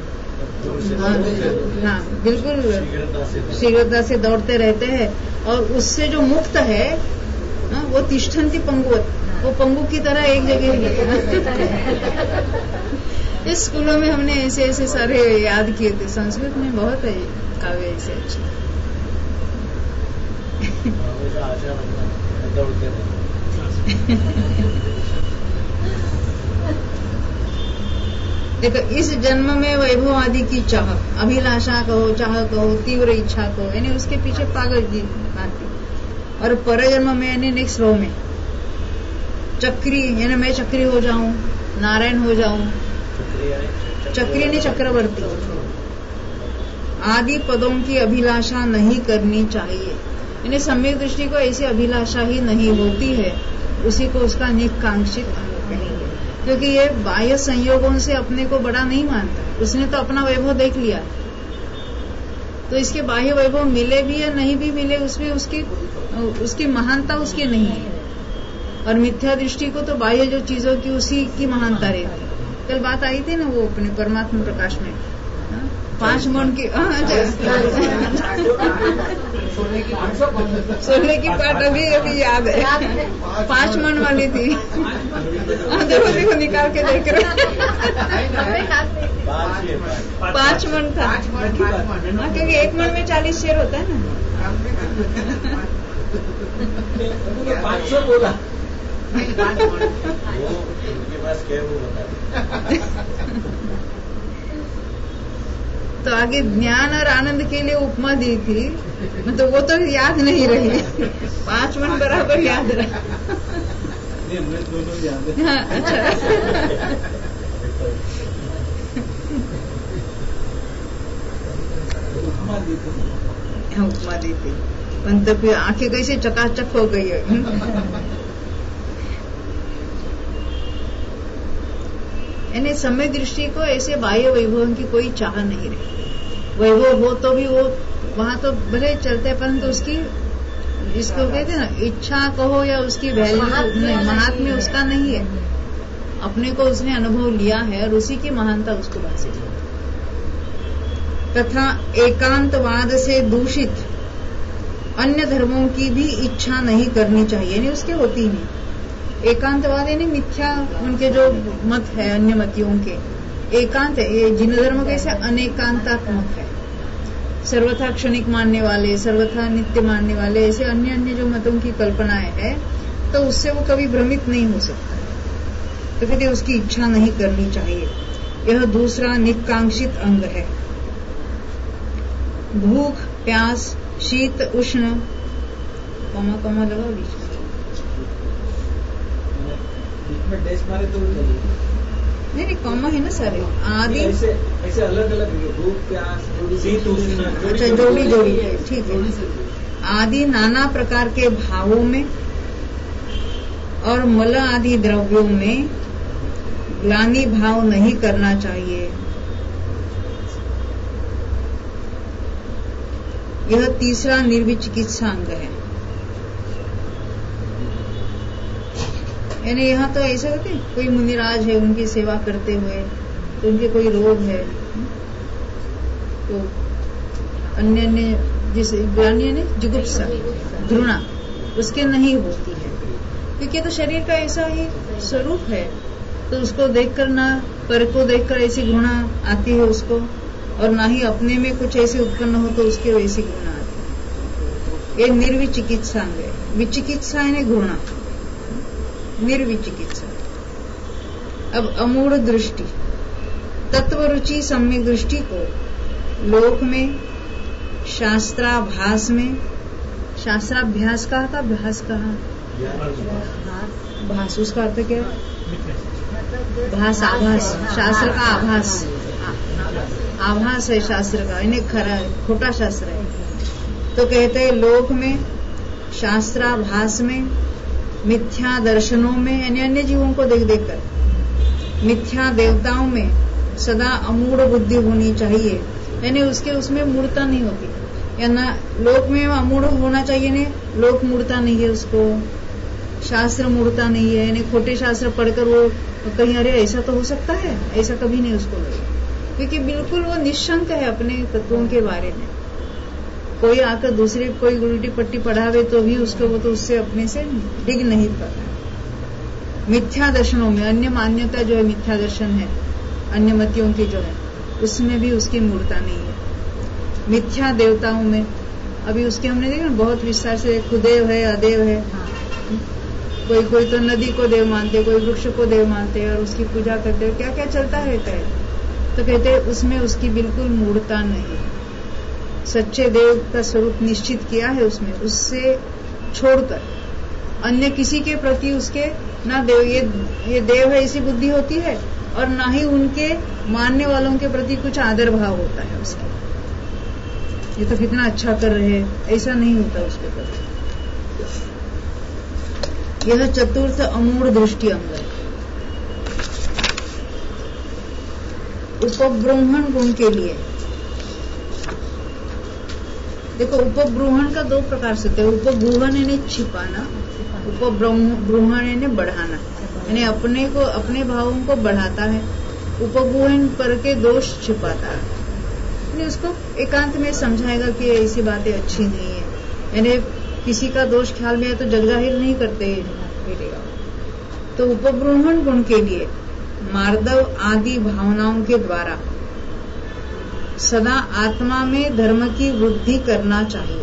हाँ बिल्कुल शीघ्रता से दौड़ते रहते हैं। और उससे जो मुक्त है हाँ, वो तिष्ठन्ति पंगुवत, वो पंगु की तरह एक जगह। इस स्कूलों में हमने ऐसे ऐसे सारे याद किए थे। संस्कृत में बहुत है काव्य ऐसे अच्छे। देखो, इस जन्म में वैभव आदि की चाह, अभिलाषा कहो, चाह कहो, तीव्र इच्छा कहो, यानी उसके पीछे पागल जी भांति। और पर जन्म में यानी नेक्स्ट रो में चक्री, यानी मैं चक्री हो जाऊं, नारायण हो जाऊं। चक्री यानी चक्रवर्ती। आदि पदों की अभिलाषा नहीं करनी चाहिए, यानी सम्यक दृष्टि को ऐसी अभिलाषा ही नहीं होती है, उसी को उसका निकांक्षित अंग कहेंगे। क्योंकि ये बाह्य संयोगों से अपने को बड़ा नहीं मानता, उसने तो अपना वैभव देख लिया। तो इसके बाह्य वैभव मिले भी या नहीं भी मिले, उसमें उसकी उसकी महानता उसकी नहीं है। और मिथ्या दृष्टि को तो बाह्य जो चीजों की उसी की महानता रहती है। कल बात आई थी ना वो अपने परमात्मा प्रकाश में, हाँ? पांच मन की सोने की पाठ अभी अभी याद है, पांच मन वाली थी। देखो देखो निकाल के देख रहे, पांच मन था, हाँ, क्योंकि एक मन में चालीस शेर होता है ना। पाँच सौ बोला वो उनके पास क्या वो बता। तो आगे ज्ञान और आनंद के लिए उपमा दी थी, तो वो तो याद नहीं रही, पांच मन बराबर याद रहा। दोनों याद है। हाँ, अच्छा। उपमा दी थी, उपमा दी थी, पण तो फिर आंखें कैसे चकाचक हो गई है। यानी समय दृष्टि को ऐसे बाह्य वैभव की कोई चाह नहीं रही। वैभव हो तो भी वो वहां तो भले चलते, परंतु उसकी जिसको कहते हैं ना इच्छा कहो या उसकी वैल्यू नहीं, महात्म्य उसका नहीं है। अपने को उसने अनुभव लिया है और उसी की महानता उसको भाषित है। तथा एकांतवाद से दूषित अन्य धर्मों की भी इच्छा नहीं करनी चाहिए, नहीं उसके होती ही नहीं। एकांतवाद यानी मिथ्या उनके जो मत है अन्य मतियों के, एकांत है ये जिन धर्म कैसे अनेकांतात्मक है, सर्वथा क्षणिक मानने वाले, सर्वथा नित्य मानने वाले, ऐसे अन्य अन्य जो मतों की कल्पनाएं है, तो उससे वो कभी भ्रमित नहीं हो सकता। तो कहते उसकी इच्छा नहीं करनी चाहिए। यह दूसरा निकांक्षित अंग है। भूख, प्यास, शीत, उष्ण, कमा कमा लगा बीच में डैश मारे तो नहीं नहीं कॉमा है ना सारे आदि ऐसे ऐसे अलग अलग भूख, प्यास, शीत, उष्ण, अच्छा जोड़ी जोड़ी है, ठीक है। आदि नाना प्रकार के भावों में और मल आदि द्रव्यों में ग्लानि भाव नहीं करना चाहिए। यह तीसरा निर्विचिकित्सा अंग है। यानी यहाँ तो ऐसे होते कोई मुनिराज है, उनकी सेवा करते हुए तो उनके कोई रोग है, तो अन्य अन्य जिस ग्लानि यानी जुगुप्सा, घृणा उसके नहीं होती है, क्योंकि तो शरीर का ऐसा ही स्वरूप है। तो उसको देखकर ना पर को देखकर ऐसी घृणा आती है उसको, और ना ही अपने में कुछ ऐसे उत्पन्न हो तो उसके वैसी घृणा आती है। ये निर्विचिकित्सा अंग है। विचिकित्सा यानी घृणा, निर्विचिकित्सा। अब अमूढ़ दृष्टि, तत्व रुचि सम्यक दृष्टि को लोक में, शास्त्राभास में, शास्त्राभ्यास कहा था, अभ्यास कहा, भास उसका अर्थ क्या है? भास, आभास, शास्त्र का आभास, आभास है शास्त्र का, इन्हें खरा खोटा शास्त्र है। तो कहते हैं लोक में, शास्त्राभास में, मिथ्या दर्शनों में, यानी अन्य जीवों को देख देख कर, मिथ्या देवताओं में सदा अमूढ़ बुद्धि होनी चाहिए, यानी उसके उसमें मूढ़ता नहीं होती। या ना लोक में अमूढ़ होना चाहिए, ने लोक मूढ़ता नहीं है उसको, शास्त्र मूढ़ता नहीं है, यानी खोटे शास्त्र पढ़कर वो कहीं अरे ऐसा तो हो सकता है, ऐसा कभी नहीं उसको लगे, क्योंकि बिल्कुल वो निशंक है अपने तत्वों के बारे में। कोई आकर दूसरे कोई उल्टी पट्टी पढ़ावे तो भी उसको वो तो उससे अपने से डिग नहीं पाता। मिथ्या दर्शनों में, अन्य मान्यता जो है मिथ्या दर्शन है, अन्य मतियों की जो है, उसमें भी उसकी मूर्ता नहीं है। मिथ्या देवताओं में, अभी उसके हमने देखा बहुत विस्तार से, कुदेव है, अदेव है, कोई कोई तो नदी को देव मानते, कोई वृक्ष को देव मानते और उसकी पूजा करते, क्या क्या चलता रहता है। तो कहते हैं उसमें उसकी बिल्कुल मूर्ता नहीं, सच्चे देव का स्वरूप निश्चित किया है उसमें, उससे छोड़कर अन्य किसी के प्रति उसके ना देव ये ये देव है ऐसी बुद्धि होती है, और ना ही उनके मानने वालों के प्रति कुछ आदर भाव होता है उसका, ये तो कितना अच्छा कर रहे हैं, ऐसा नहीं होता उसके प्रति। यह चतुर्थ अमूढ़ दृष्टि अंग है। उपब्रूहण गुण के लिए देखो, उपब्रूहण का दो प्रकार से होते हैं। उपब्रूहण यानी छिपाना, उपब्रूहण यानी बढ़ाना, यानी अपने को अपने भावों को बढ़ाता है, उपगुहन पर के दोष छिपाता है। उसको एकांत में समझाएगा कि ऐसी बातें अच्छी नहीं है, यानी किसी का दोष ख्याल में है तो जगजाहिर नहीं करते। तो उपब्रूहण गुण के लिए मार्दव आदि भावनाओं के द्वारा सदा आत्मा में धर्म की वृद्धि करना चाहिए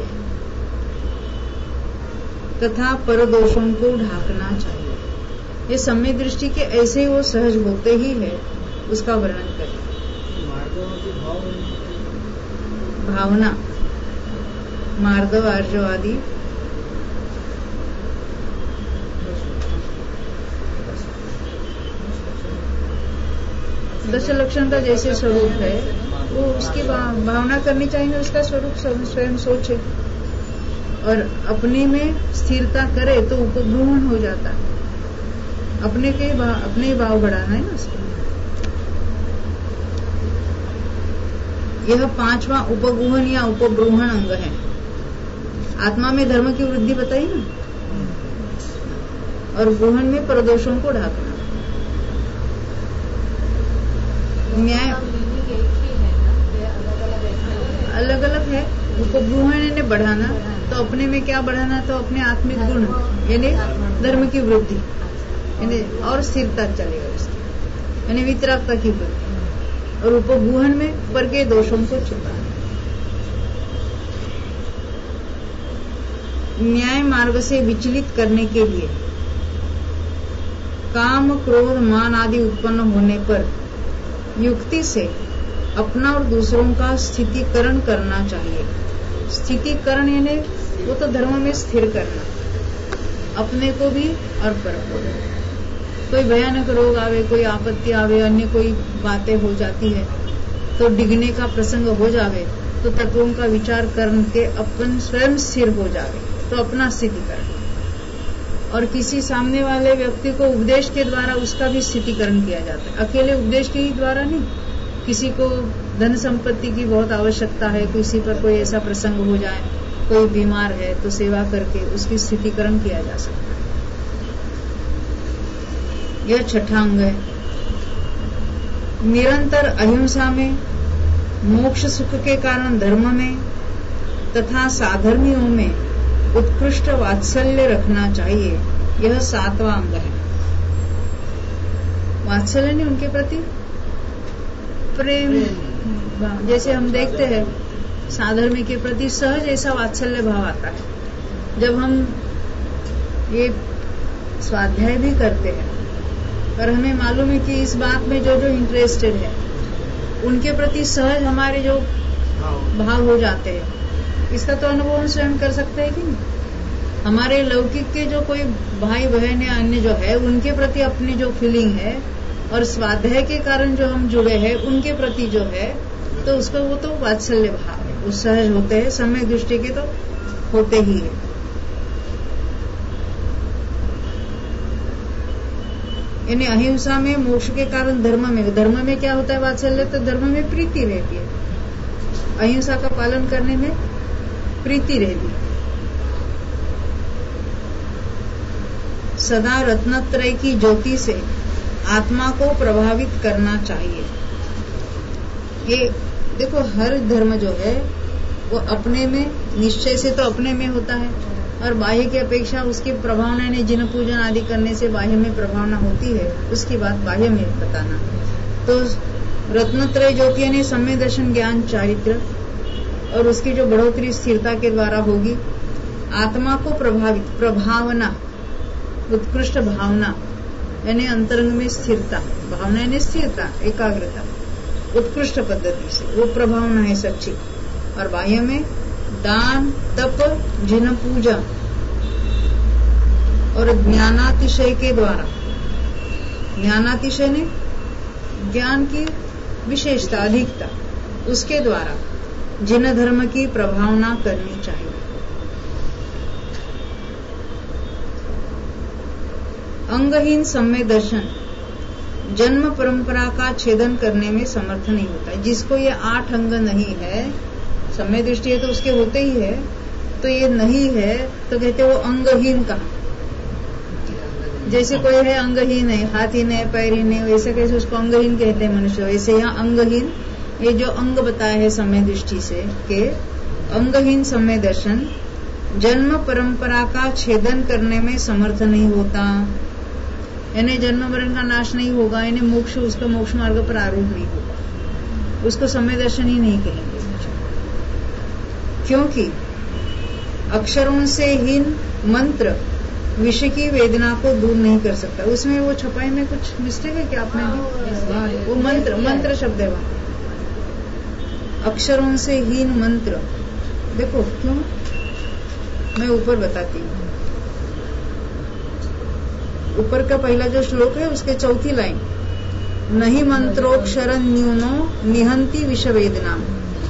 तथा परदोषों को ढांकना चाहिए। ये सम्य दृष्टि के ऐसे ही वो सहज होते ही है, उसका वर्णन करें। भावना मार्दव आर्जव आदि दश लक्षण का जैसे स्वरूप है वो उसकी भावना करनी चाहिए, उसका स्वरूप स्वयं सोचे और अपने में स्थिरता करे तो उपब्रूहण हो जाता है। अपने के अपने ही भाव बढ़ाना है ना उसको। यह पांचवा उपगुहन या उपब्रूहण अंग है। आत्मा में धर्म की वृद्धि बताई ना, और गुहन में प्रदोषों को ढाकना। न्याय अलग अलग है। उपब्रूहण यानी बढ़ाना, तो अपने में क्या बढ़ाना, तो अपने आत्मिक गुण यानी धर्म की वृद्धि यानी और स्थिरता चलेगा उसकी, यानी वितरागता की वृद्धि। और उपगुहन में पर के दोषों को छुपाना। न्याय मार्ग से विचलित करने के लिए काम क्रोध मान आदि उत्पन्न होने पर युक्ति से अपना और दूसरों का स्थितिकरण करना चाहिए। स्थितिकरण यानी वो तो धर्म में स्थिर करना, अपने को भी और पर को भी। कोई भयानक रोग आवे, कोई आपत्ति आवे, अन्य कोई बातें हो जाती है तो डिगने का प्रसंग हो जावे, तो तत्वों का विचार करके अपन स्वयं स्थिर हो जावे, तो अपना स्थितिकरण। और किसी सामने वाले व्यक्ति को उपदेश के द्वारा उसका भी स्थितिकरण किया जाता है। अकेले उपदेश के ही द्वारा नहीं, किसी को धन संपत्ति की बहुत आवश्यकता है, किसी पर कोई ऐसा प्रसंग हो जाए, कोई बीमार है, तो सेवा करके उसकी स्थितिकरण किया जा सकता है। यह छठा अंग है। निरंतर अहिंसा में, मोक्ष सुख के कारण धर्म में तथा साधर्मियों में उत्कृष्ट वात्सल्य रखना चाहिए। यह सातवां अंग है। वात्सल्य नहीं, उनके प्रति प्रेम। जैसे हम देखते हैं साधर्मी के प्रति सहज ऐसा वात्सल्य भाव आता है। जब हम ये स्वाध्याय भी करते हैं और हमें मालूम है कि इस बात में जो जो इंटरेस्टेड है उनके प्रति सहज हमारे जो भाव हो जाते हैं, इसका तो अनुभव हम स्वयं कर सकते हैं कि नहीं। हमारे लौकिक के जो कोई भाई बहन या अन्य जो है उनके प्रति अपनी जो फीलिंग है और स्वाध्याय के कारण जो हम जुड़े हैं उनके प्रति जो है, तो उसको वो तो वात्सल्य भाव है, वो सहज होते हैं। समय दृष्टि के तो होते ही है। यानी अहिंसा में, मोक्ष के कारण धर्म में, धर्म में क्या होता है वात्सल्य, तो धर्म में प्रीति रहती है। अहिंसा का पालन करने में प्रीति रहती है। सदा रत्नत्रय की ज्योति से आत्मा को प्रभावित करना चाहिए। ये देखो, हर धर्म जो है वो अपने में निश्चय से तो अपने में होता है, और बाह्य की अपेक्षा उसकी प्रभावना यानी जिन पूजन आदि करने से बाह्य में प्रभावना होती है, उसकी बात बाह्य में बताना। तो रत्नत्रय ज्योति यानी सम्य दर्शन, ज्ञान, चारित्र और उसकी जो बढ़ोतरी स्थिरता के द्वारा होगी, आत्मा को प्रभावित, प्रभावना, उत्कृष्ट भावना यानी अंतरंग में स्थिरता, भावना यानी स्थिरता, एकाग्रता, उत्कृष्ट पद्धति से वो प्रभावना है सच्ची। और बाह्य में दान, तप, जिन पूजा और ज्ञानातिशय के द्वारा, ज्ञानातिशय ने ज्ञान की विशेषता, अधिकता, उसके द्वारा जिन धर्म की प्रभावना करनी चाहिए। अंगहीन सम्य दर्शन जन्म परंपरा का छेदन करने में समर्थ नहीं होता है। जिसको ये आठ अंग नहीं है, सम्य दृष्टि है तो उसके होते ही है, तो ये नहीं है तो कहते वो अंगहीन कहा। जैसे कोई है अंगहीन है, हाथहीन है, पैरहीन है, वैसे कैसे उसको अंगहीन कहते हैं मनुष्य, वैसे यहाँ अंगहीन, ये जो अंग बताया है समय दृष्टि से के अंगहीन समय दर्शन जन्म परंपरा का छेदन करने में समर्थ नहीं होता, यानी जन्म मरण का नाश नहीं होगा, यानी मोक्ष उसका मोक्ष मार्ग पर आरूढ़ नहीं होगा, उसको समय दर्शन ही नहीं कहेंगे। क्योंकि अक्षरों से हीन मंत्र विषय की वेदना को दूर नहीं कर सकता। उसमें वो छपाई में कुछ मिस्टेक है क्या आपने? वो मंत्र मंत्र शब्द है वहां, अक्षरों से हीन मंत्र। देखो क्यों, मैं ऊपर बताती हूँ। ऊपर का पहला जो श्लोक है उसके चौथी लाइन, नहीं मंत्रोक्षर न्यूनो निहंती विषय वेदना,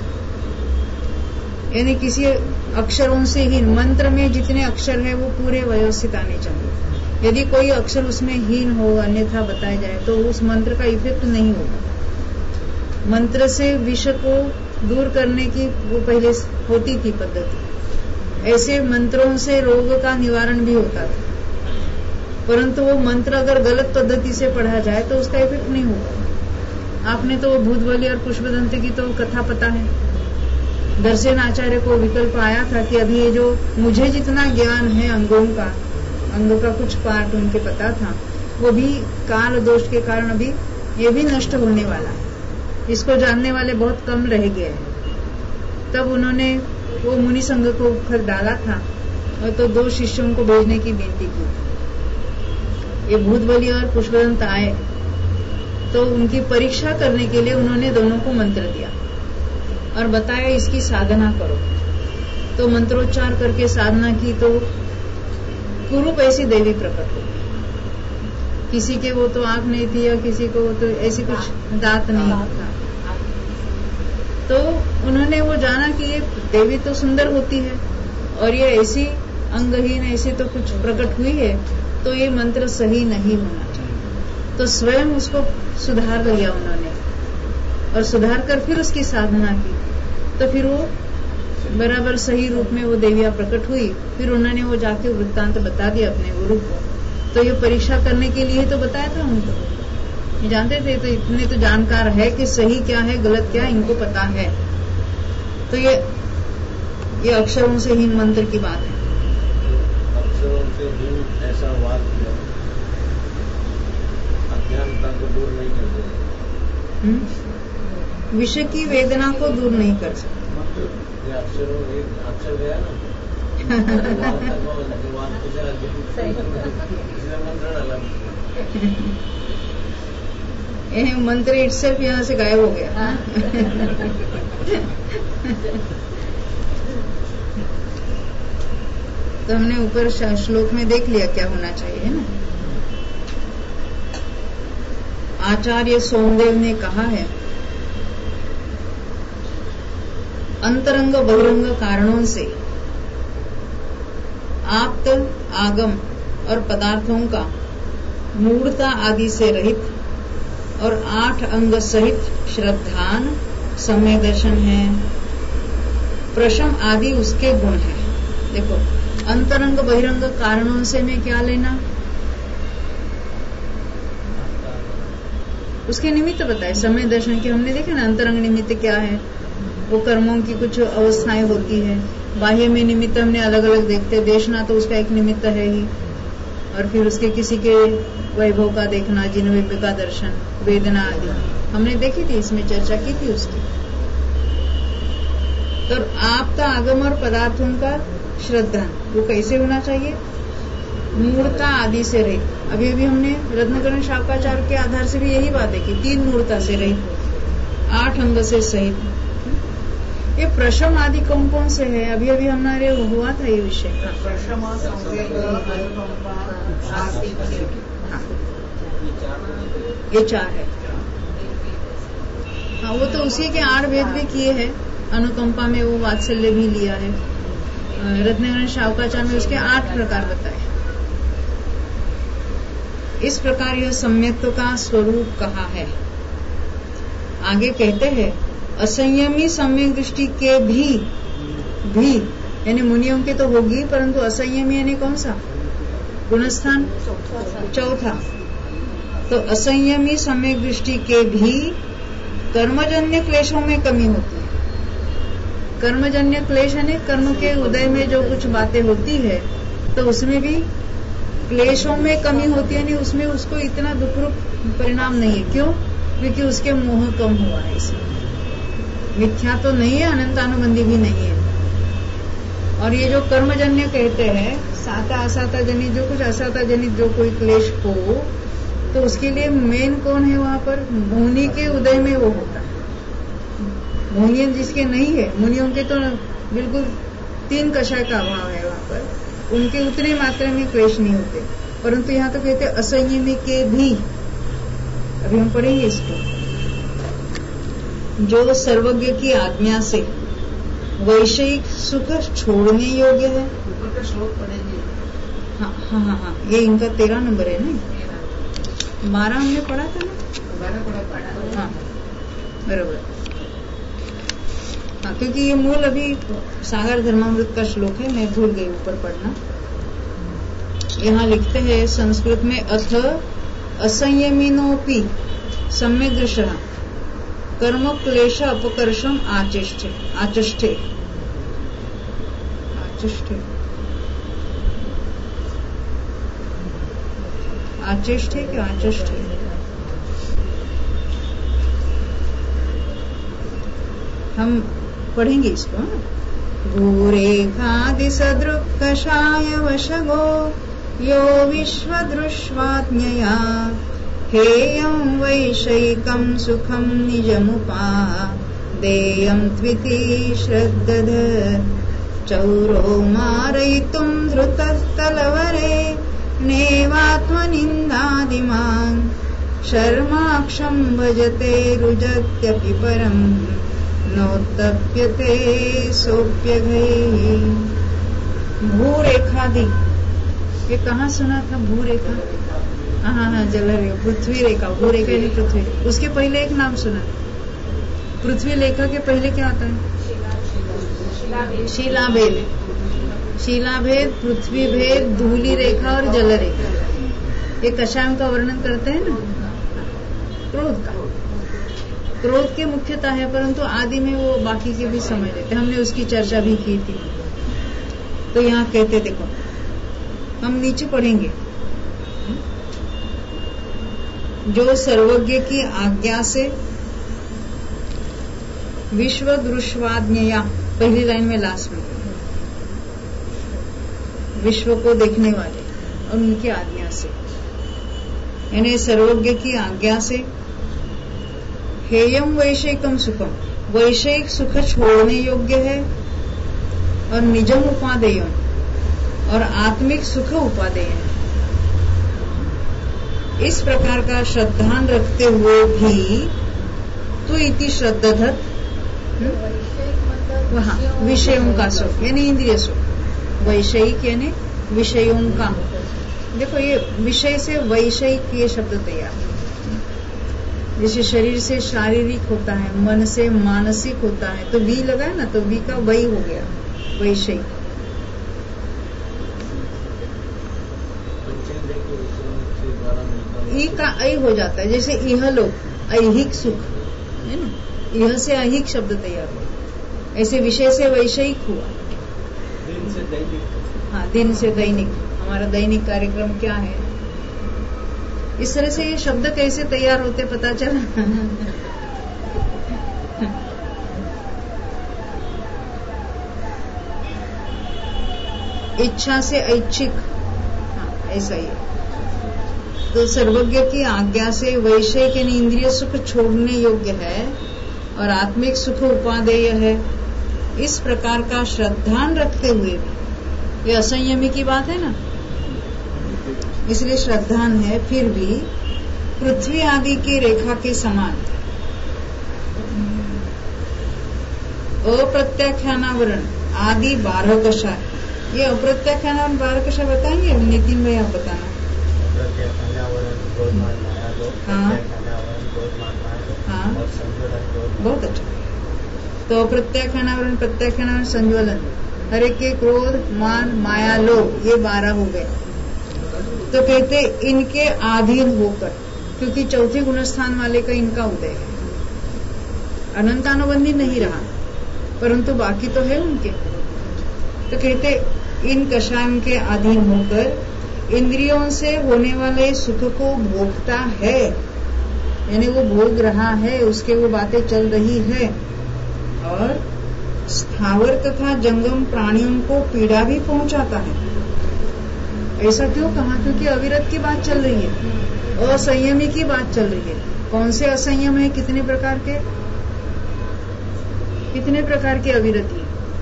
यानी किसी अक्षरों से हीन, मंत्र में जितने अक्षर है वो पूरे व्यवस्थित आने चाहिए। यदि कोई अक्षर उसमें हीन हो, अन्यथा बताया जाए, तो उस मंत्र का इफेक्ट नहीं होगा। मंत्र से विषय को दूर करने की वो पहले होती थी पद्धति, ऐसे मंत्रों से रोग का निवारण भी होता था, परंतु वो मंत्र अगर गलत पद्धति से पढ़ा जाए तो उसका इफेक्ट नहीं होगा। आपने तो वो भूतबली और पुष्पदंत की तो कथा पता है। दर्शन आचार्य को विकल्प आया था कि अभी ये जो मुझे जितना ज्ञान है अंगों का, अंग का कुछ पार्ट उनके पता था, वो भी काल दोष के कारण अभी ये भी नष्ट होने वाला है, इसको जानने वाले बहुत कम रह गए हैं। तब उन्होंने वो मुनि संघ को खर डाला था और तो दो शिष्यों को भेजने की विनती की। ये भूतबली और पुष्पदंत आए तो उनकी परीक्षा करने के लिए उन्होंने दोनों को मंत्र दिया और बताया इसकी साधना करो। तो मंत्रोच्चार करके साधना की तो कुरूप ऐसी देवी प्रकट हो। किसी के वो तो आंख नहीं थी, या किसी को वो तो ऐसी कुछ दांत नहीं था। तो उन्होंने वो जाना कि ये देवी तो सुंदर होती है और ये ऐसी अंगहीन ऐसी तो कुछ प्रकट हुई है, तो ये मंत्र सही नहीं होना चाहिए। तो स्वयं उसको सुधार लिया उन्होंने और सुधार कर फिर उसकी साधना की, तो फिर वो बराबर सही रूप में वो देवियां प्रकट हुई। फिर उन्होंने वो जाके वृत्तांत बता दिया अपने गुरु को। तो ये परीक्षा करने के लिए तो बताया था उनको, ये जानते थे, तो इतने तो जानकार है कि सही क्या है गलत क्या इनको पता है। तो ये ये अक्षरों से हीन मंत्र की बात है। अक्षरों से हीन ऐसा वाद किया, अज्ञानता को दूर नहीं करते, विषय की वेदना को दूर नहीं कर सकते। ये अक्षरों एक अक्षर गया ना, ये मंत्र इटसेल्फ यहाँ से गायब हो गया। तो हमने ऊपर श्लोक में देख लिया क्या होना चाहिए, है ना। आचार्य सोमदेव ने कहा है, अंतरंग बहिरंग कारणों से आप्त आगम और पदार्थों का मूढ़ता आदि से रहित और आठ अंग सहित श्रद्धान समय दर्शन है, प्रशम आदि उसके गुण है। देखो, अंतरंग बहिरंग कारणों से में क्या लेना, उसके निमित्त बताए समय दर्शन के। हमने देखे ना अंतरंग निमित्त क्या है, वो कर्मों की कुछ अवस्थाएं होती है। बाह्य में निमित्त हमने अलग अलग देखते, देखना तो उसका एक निमित्त है ही, और फिर उसके किसी के वैभव का देखना, जिनवैभव का दर्शन, वेदना आदि हमने देखी थी, इसमें चर्चा की थी उसकी। तो आपका आगम और पदार्थों का श्रद्धा वो कैसे होना चाहिए, मूर्ता आदि से रहित। अभी अभी हमने रत्नकरण शाकाचार के आधार से भी यही बात है कि तीन मूर्ता से रहित, आठ अंग से सहित। ये प्रशम आदि कौन कौन से है, अभी अभी हमारे हुआ था ये विषय। ये चार है, हाँ, वो तो उसी के आठ भेद भी किए हैं। अनुकंपा में वो वात्सल्य भी लिया है, रत्नकरण शाकाचार में उसके आठ प्रकार बताए। इस प्रकार यह सम्यक्त्व का स्वरूप कहा है। आगे कहते हैं, असंयमी सम्यक दृष्टि के भी भी यानी मुनियों के तो होगी, परंतु असंयमी यानी कौन सा, गुणस्थान चौथा। तो असंयमी सम्यक दृष्टि के भी कर्मजन्य क्लेशों में कमी होती है। कर्मजन्य क्लेश यानी कर्म के उदय में जो कुछ बातें होती है तो उसमें भी क्लेशों में कमी होती है, नहीं उसमें उसको इतना दुखरूप परिणाम नहीं है। क्यों? क्योंकि उसके मोह कम हुआ है। इसमें मिथ्या तो नहीं है, अनंतानुबंधी भी नहीं है। और ये जो कर्मजन्य कहते हैं, साता असाता जनित जो कुछ असाता जनित जो कोई क्लेश हो, तो उसके लिए मेन कौन है वहां पर? मुनि के उदय में वो होता है। मुनियन जिसके नहीं है, मुनियों के तो बिल्कुल तीन कषाय का अभाव है वहां पर, उनके उतनी मात्रा में क्लेश नहीं होते। परंतु यहाँ तो कहते असंयमी के भी, अभी हम पढ़ेंगे इसको, जो सर्वज्ञ की आज्ञा से वैषयिक सुख छोड़ने योग्य है। ऊपर का श्लोक पढ़ेंगे। हाँ हाँ हाँ हाँ, ये इनका तेरह नंबर है ना, बारह हमने पढ़ा था ना, बारह पढ़ा पढ़ा हाँ बराबर। हाँ, क्योंकि ये मूल अभी सागर धर्मामृत का श्लोक है, मैं भूल गई ऊपर पढ़ना। यहाँ लिखते हैं संस्कृत में, अथ असंयमिनोपि सम्यक दृशः कर्म क्लेश अपकर्षम आचेष्टे आचष्टे आचष्टे आचेष्टे क्या आचष्टे हम पढ़ेंगे इसको। भूरेखादि सदृक् कषाय वशगो यो विश्वदृश्वाज्ञया हेयं वैषयिकं सुखं निजमुपा देयं त्विति श्रद्धध चौरो मारयितुं धृतस्तलवरे नेवात्मनिन्दादिमान् शर्माक्षं भजते रुजत्यपि परम् नोत्तप्यते सोप्यघैः। भूरेखादि, ये कहाँ सुना था? भूरेखा, हाँ हाँ जल रेखा, पृथ्वी रेखा, भूरेखा यानी पृथ्वी। उसके पहले एक नाम सुना, पृथ्वी रेखा के पहले क्या आता है? शिलाभेद। शिलाभेद, पृथ्वी भेद, धूली रेखा और जल रेखा, ये कषायों का वर्णन करते हैं ना, क्रोध का। क्रोध के मुख्यता है, परंतु आदि में वो बाकी के भी समझ लेते, हमने उसकी चर्चा भी की थी। तो यहाँ कहते, देखो हम नीचे पढ़ेंगे, जो सर्वज्ञ की आज्ञा से विश्व दृश्वाज्ञया, पहली लाइन में लास्ट में, विश्व को देखने वाले और उनकी आज्ञा से, यानी सर्वज्ञ की आज्ञा से हेयम वैषयिकम सुखम, वैषयिक सुख छोड़ने योग्य है, और निजम उपादेयम, और आत्मिक सुख उपादेय है। इस प्रकार का श्रद्धान रखते हुए भी तो इति श्रद्धाधत वहाँ विषयों का सुख यानी इंद्रिय सुख, वैषयिक यानी विषयों का। देखो ये विषय से वैषयिक ये शब्द तैयार, जैसे शरीर से शारीरिक होता है, मन से मानसिक होता है, तो वी लगा है ना, तो वी का वही हो गया वैषयिक। ई का ऐ हो जाता है, जैसे इह लोक ऐहिक सुख है ना, इह से ऐहिक शब्द तैयार हुआ, ऐसे विषय से वैषयिक हुआ। दिन से दैनिक, हाँ दिन से दैनिक, हमारा दैनिक कार्यक्रम क्या है, इस तरह से ये शब्द कैसे तैयार होते पता चला। इच्छा से ऐच्छिक, हाँ ऐसा ही है। तो सर्वज्ञ की आज्ञा से वैषयिक यानी इंद्रिय सुख छोड़ने योग्य है और आत्मिक सुख उपादेय है। इस प्रकार का श्रद्धान रखते हुए भी, ये असंयमी की बात है ना, इसलिए श्रद्धान है, फिर भी पृथ्वी आदि की रेखा के समान अप्रत्याख्यानावरण आदि बारह कषाय। ये अप्रत्याख्यानावरण बारह कषाय बताएंगे नितिन भाई, आप बताना। हाँ हाँ बहुत अच्छा। तो अप्रत्याख्यानावरण, प्रत्याख्यानावरण, संज्वलन, हरे के क्रोध मान माया लोभ, ये बारह हो गए। तो कहते इनके अधीन होकर, क्योंकि चौथे गुणस्थान वाले का इनका उदय है, अनंतानुबंधी नहीं रहा, परंतु बाकी तो है उनके। तो कहते इन कषायों के अधीन होकर इंद्रियों से होने वाले सुख को भोगता है, यानी वो भोग रहा है, उसके वो बातें चल रही है, और स्थावर तथा जंगम प्राणियों को पीड़ा भी पहुंचाता है। ऐसा क्यों कहा? क्योंकि अविरत की बात चल रही है, असंयमी की बात चल रही है। कौन से असंयम है? कितने प्रकार के कितने प्रकार की अविरति?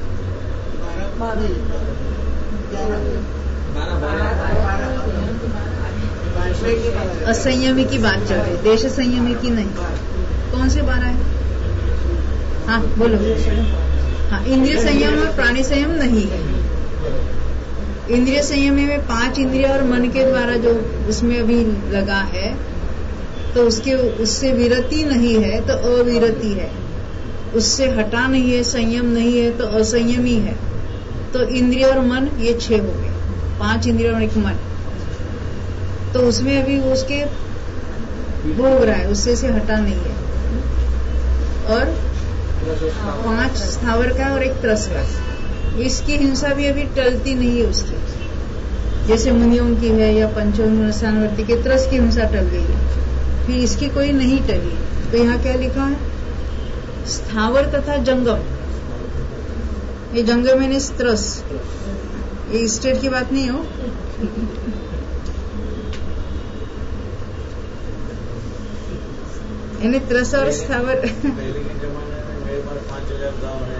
असंयमी की बात चल रही है, देश संयमी की नहीं। कौन से बारह है? हाँ बोलो। हाँ, इंद्रिय संयम और प्राणी संयम नहीं है। इंद्रिय संयम में पांच इंद्रिय और मन के द्वारा जो उसमें अभी लगा है, तो उसके उससे विरति नहीं है तो अविरति है, उससे हटा नहीं है, संयम नहीं है तो असंयमी है। तो इंद्रिय और मन ये छह हो गए, पांच इंद्रिय और एक मन। तो उसमें अभी उसके भोग रहा है, उससे से हटा नहीं है। और पांच स्थावर का और एक त्रस का, इसकी हिंसा भी अभी टलती नहीं है उसकी, जैसे मुनियों की है या पंचोन्नसानवर्ती के त्रस की हिंसा टल गई है, फिर इसकी कोई नहीं टली। तो यहाँ क्या लिखा है? स्थावर तथा जंगम। ये जंगम यानी त्रस, ये स्टेट की बात नहीं हो। यानी त्रस और स्थावर। पहले के जमाने में मेरे पास पाँच हजार गाँव है,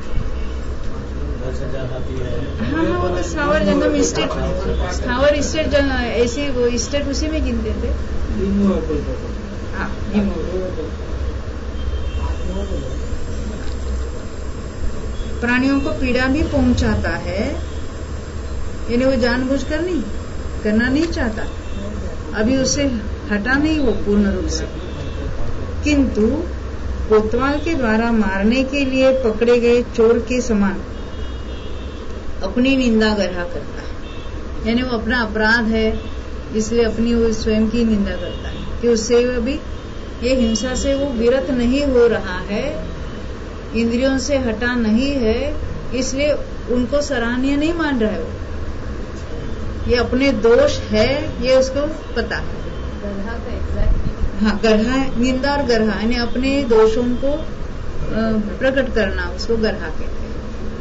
दस हजार हाथी है। हाँ हाँ, वो तो स्थावर जंगम स्टेट, स्थावर स्टेट ऐसे वो स्टेट उसी में गिनते थे। हाँ, प्राणियों को पीड़ा भी पहुंचाता है, यानी वो जानबूझकर नहीं करना नहीं चाहता, अभी उसे हटा नहीं वो पूर्ण रूप से, किंतु कोतवाल के द्वारा मारने के लिए पकड़े गए चोर के समान अपनी निंदा गढ़ा करता है। यानी वो अपना अपराध है इसलिए अपनी वो स्वयं की निंदा करता है कि उससे अभी ये हिंसा से वो विरत नहीं हो रहा है, इंद्रियों से हटा नहीं है, इसलिए उनको सराहनीय नहीं मान रहा है। वो ये अपने दोष है, ये उसको पता है। हाँ, गढ़ा, निंदा और गढ़ा यानी अपने दोषों को प्रकट करना, उसको गढ़ा कहते हैं।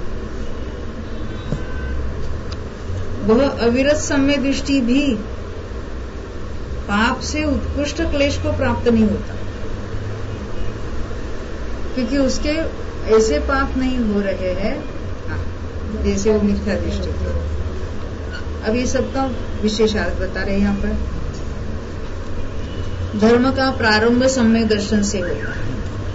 वह अविरत सम्य दृष्टि भी पाप से उत्कृष्ट क्लेश को प्राप्त नहीं होता, क्योंकि उसके ऐसे पाप नहीं हो रहे हैं जैसे वो मिथ्या दृष्टि थे। अब ये सबका विशेषार्थ बता रहे हैं यहाँ पर। धर्म का प्रारंभ सम्यक दर्शन से होता है।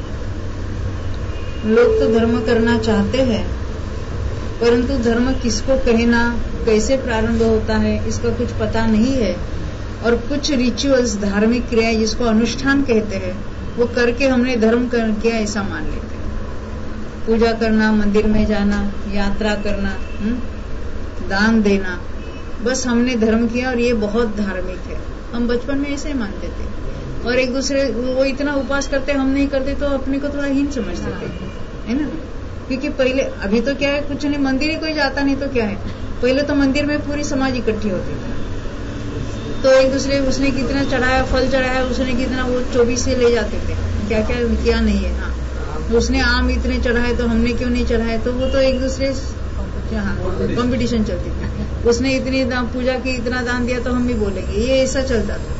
लोग तो धर्म करना चाहते हैं, परंतु धर्म किसको कहना, कैसे प्रारंभ होता है, इसका कुछ पता नहीं है। और कुछ रिचुअल्स, धार्मिक क्रिया जिसको अनुष्ठान कहते हैं, वो करके हमने धर्म कर किया ऐसा मान लेते हैं। पूजा करना, मंदिर में जाना, यात्रा करना, हुँ? दान देना, बस हमने धर्म किया और ये बहुत धार्मिक है। हम बचपन में ऐसे ही मानते थे, और एक दूसरे वो इतना उपवास करते हम नहीं करते तो अपने को थोड़ा हीन समझते थे, है ना। क्योंकि पहले, अभी तो क्या है, कुछ नहीं, मंदिर ही कोई जाता नहीं तो क्या है, पहले तो मंदिर में पूरी समाज इकट्ठी होती थी, तो एक दूसरे उसने कितना चढ़ाया, फल चढ़ाया, उसने कितना, वो चौबीस से ले जाते थे, क्या क्या किया नहीं है। हाँ, उसने आम इतने चढ़ाए तो हमने क्यों नहीं चढ़ाए, तो वो तो एक दूसरे कंपटीशन चलती थी। उसने इतनी पूजा की, इतना दान दिया तो हम भी बोलेंगे, ये ऐसा चलता था।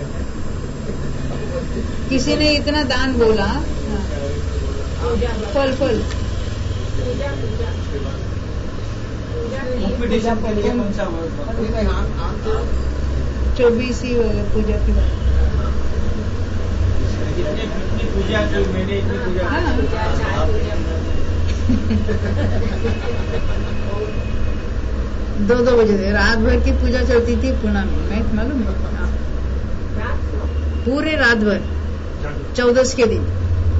किसी ने इतना दान बोला, फल फल चौबीसी पूजा की बात, पूजा की मैंने इतनी पूजा, दो दो बजे से रात भर की पूजा चलती थी पुणे में, मैं मालूम है, पूरे रात भर, चौदस के दिन।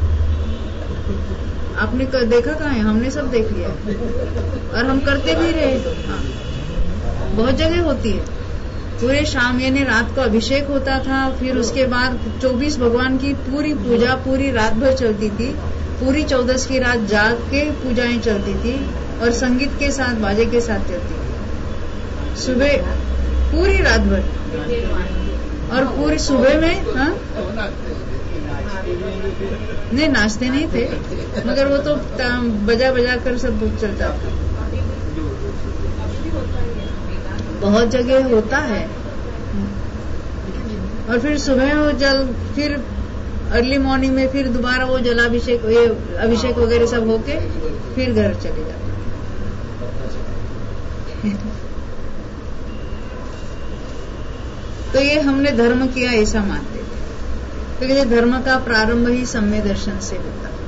आपने देखा कहाँ है? हमने सब देख लिया और हम करते भी रहे। हाँ, बहुत जगह होती है, पूरे शाम यानी रात को अभिषेक होता था, फिर उसके बाद चौबीस भगवान की पूरी पूजा पूरी रात भर चलती थी। पूरी चौदस की रात जाग के पूजाएं चलती थी और संगीत के साथ बाजे के साथ चलती थी। सुबह पूरी रात भर और पूरी सुबह में हाँ नहीं नाचते नहीं थे, मगर वो तो बजा बजा कर सब चलता था। बहुत जगह होता है। और फिर सुबह वो जल फिर अर्ली मॉर्निंग में फिर दोबारा वो जलाभिषेक ये अभिषेक वगैरह सब होके फिर घर चले जाते। तो ये हमने धर्म किया ऐसा मानते थे, क्योंकि ये धर्म का प्रारंभ ही सम्य दर्शन से होता है।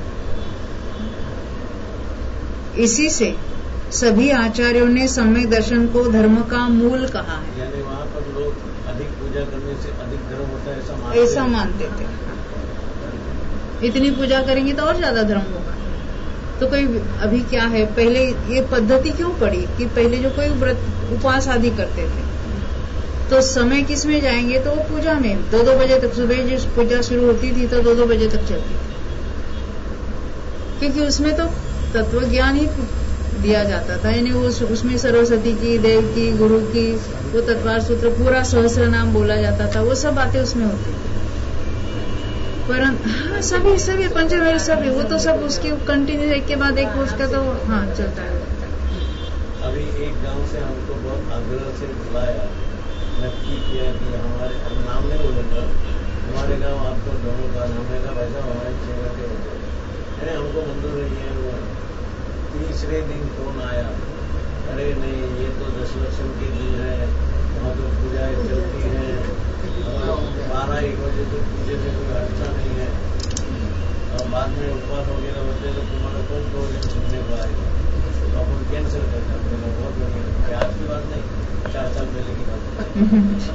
इसी से सभी आचार्यों ने सम्यक दर्शन को धर्म का मूल कहा है। यानी वहाँ पर लोग अधिक पूजा करने से अधिक धर्म होता है ऐसा मानते ऐसा मानते थे। इतनी पूजा करेंगे तो और ज्यादा धर्म होगा। तो कोई अभी क्या है, पहले ये पद्धति क्यों पड़ी कि पहले जो कोई व्रत उपवास आदि करते थे तो समय किस में जाएंगे, तो वो पूजा में दो दो बजे तक, सुबह जो पूजा शुरू होती थी तो दो दो बजे तक चलती थी, क्योंकि उसमें तो तत्व ज्ञान ही दिया जाता था। यानी वो उसमें सरस्वती की, देव की, गुरु की, वो तत्वार सूत्र पूरा सहस्र नाम बोला जाता था, वो सब बातें उसमें होती थी। पर हाँ सभी सभी पंचमेर सभी वो तो सब उसकी कंटिन्यू एक के बाद एक उसका तो हाँ चलता है। अभी एक गांव से हमको बहुत आग्रह से बुलाया, नक्की किया कि हमारे हम नाम नहीं बोलूंगा, हमारे गांव आपको दोनों का नाम है वैसा हमारे छह घंटे होते हैं। हमको मंजूर नहीं है। वो तीसरे दिन फोन आया, अरे नहीं ये तो दशलक्ष्मी के दिन है, वहाँ तो पूजाएं चलती है, बारह एक बजे तो पूजे से कोई अच्छा नहीं है, और बाद में उपवास वगैरह होते तो तुम्हारा कौन प्रोग्राम सुनने को आएगा, तो अपन कैंसिल कर सकते हैं। बहुत बढ़िया, आज की बात नहीं, चार साल पहले की बात।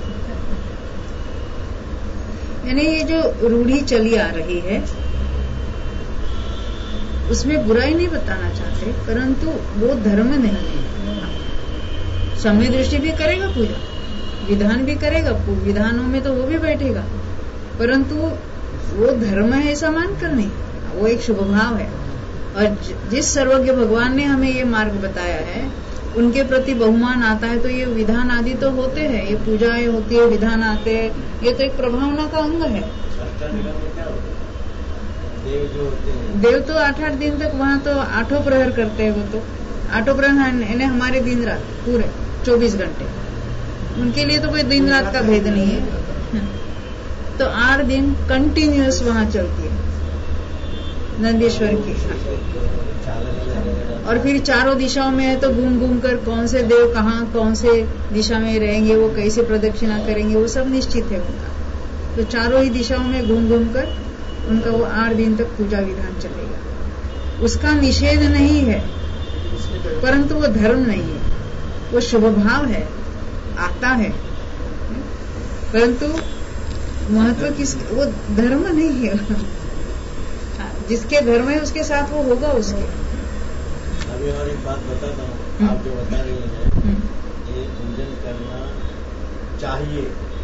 यानी ये जो रूढ़ी चली आ रही है उसमें बुराई नहीं बताना चाहते, परंतु वो धर्म नहीं है। समय दृष्टि भी करेगा पूजा, विधान भी करेगा, विधानों में तो वो भी बैठेगा, परंतु वो धर्म है ऐसा मानकर नहीं, वो एक शुभ भाव है। और जिस सर्वज्ञ भगवान ने हमें ये मार्ग बताया है उनके प्रति बहुमान आता है, तो ये विधान आदि तो होते हैं, ये पूजाएं होती है, विधान आते हैं, ये तो एक प्रभावना का अंग है। देव जो होते हैं, देव तो आठ आठ दिन तक वहाँ तो आठों प्रहर करते हैं। वो तो आठों प्रहर यानी हमारे दिन रात पूरे चौबीस घंटे, उनके लिए तो कोई दिन रात का भेद नहीं है। तो आठ दिन कंटिन्यूअस वहाँ चलती है नंदीश्वर की। और फिर चारों दिशाओं में है तो घूम घूम कर कौन से देव कहाँ कौन से दिशा में रहेंगे, वो कैसे प्रदक्षिणा करेंगे, वो सब निश्चित है उनका। तो चारों ही दिशाओं में घूम घूम कर उनका वो आठ दिन तक पूजा विधान चलेगा। उसका निषेध नहीं है, परंतु वो धर्म नहीं है, वो शुभ भाव है, आता है, परंतु महत्व किस, वो धर्म नहीं है। जिसके धर्म है उसके साथ वो होगा उसके। अभी और एक बात बताता हूँ, आप जो बता रही हैं ये पूजन करना चाहिए,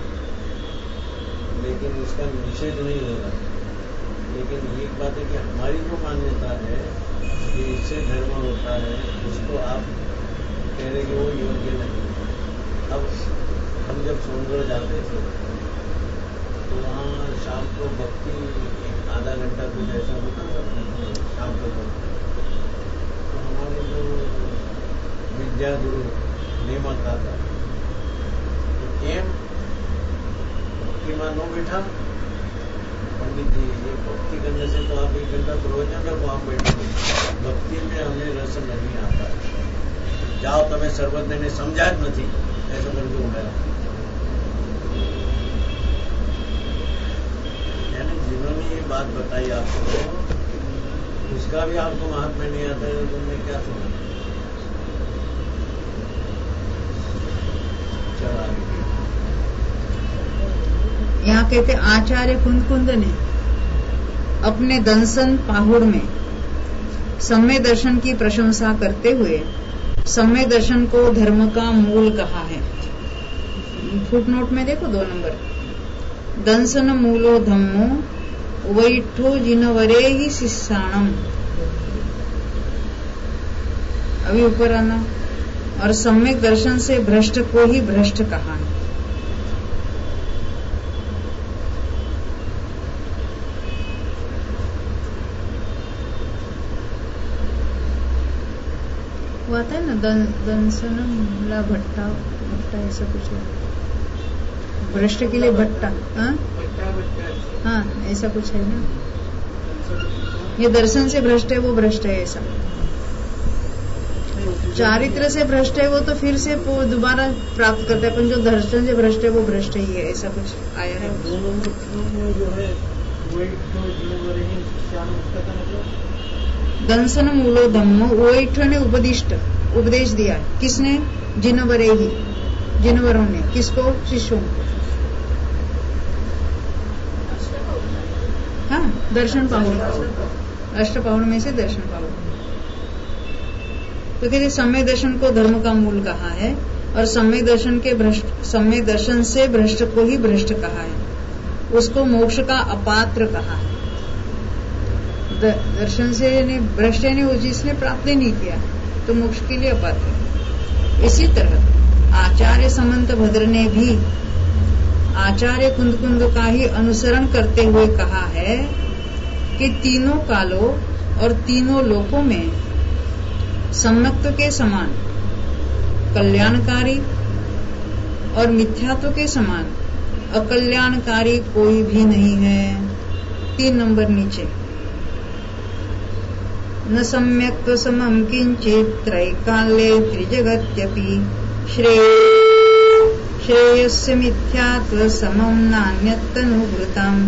लेकिन उसका निषेध नहीं होगा। लेकिन एक बात है कि हमारी जो मान्यता है कि इससे धर्म होता है, उसको आप कह रहे कि वो योग्य नहीं। अब हम जब सोनगढ़ जाते थे तो वहाँ शाम को भक्ति आधा घंटा कुछ ऐसा होता था शाम को। तो हमारे जो विद्या गुरु नेमत आता तो केम भक्ति मानो बेटा पंडित जी, ये भक्ति करने से तो आप एक घंटा प्रवचन कर वहां बैठे, भक्ति में हमें रस नहीं आता, जाओ तमें सर्वज्ञ ने समझा नहीं, ऐसा करके उठाया। यानी जिन्होंने ये बात बताई आपको, उसका भी आपको महात्म्य नहीं आता है, तुमने क्या सुना। चला यहाँ कहते आचार्य कुंद ने अपने दंसन पाहुड़ में सम्य दर्शन की प्रशंसा करते हुए सम्य दर्शन को धर्म का मूल कहा है। फुट नोट में देखो दो नंबर, दंसन मूलो धम्मो वैठो जिनवरे ही शिष्याणम। अभी ऊपर आना, और सम्यक दर्शन से भ्रष्ट को ही भ्रष्ट कहा है। वो आता है ना दं, दंसनम ला भट्टा भट्टा ऐसा कुछ है, भ्रष्ट के लिए भट्टा, हाँ हाँ ऐसा कुछ है ना। ये दर्शन से भ्रष्ट है वो भ्रष्ट है, ऐसा चारित्र से भ्रष्ट है वो तो फिर से वो दोबारा प्राप्त करता है, पर जो दर्शन से भ्रष्ट है वो भ्रष्ट ही है, ऐसा कुछ आया है। जो है दंसन मूलो धम्मो, वैठ ने उपदिष्ट उपदेश दिया, किसने? जिनवरे ही, जिनवरों ने, किसको? शिष्यों को। हाँ, दर्शन पाहुण, अष्टपाहुण में से दर्शन पाहुण। तो कहते सम्यक दर्शन को धर्म का मूल कहा है, और सम्यक दर्शन के भ्रष्ट, सम्यक दर्शन से भ्रष्ट को ही भ्रष्ट कहा है, उसको मोक्ष का अपात्र कहा है। दर्शन से भ्रष्ट यानी वो जिसने प्राप्त नहीं किया तो मोक्ष के लिए अपात्र। इसी तरह आचार्य समंत भद्र ने भी आचार्य कुंद कुंद का ही अनुसरण करते हुए कहा है कि तीनों कालों और तीनों लोकों में सम्यक्त्व के समान कल्याणकारी और मिथ्यात्व के समान अकल्याणकारी कोई भी नहीं है। तीन नंबर नीचे, न सम्यक्त्व समम किंचित त्रैकाल्ये त्रिजगत्यपि श्रेय श्रेयस्य मिथ्यात्व समम नान्यतनुभृतम्।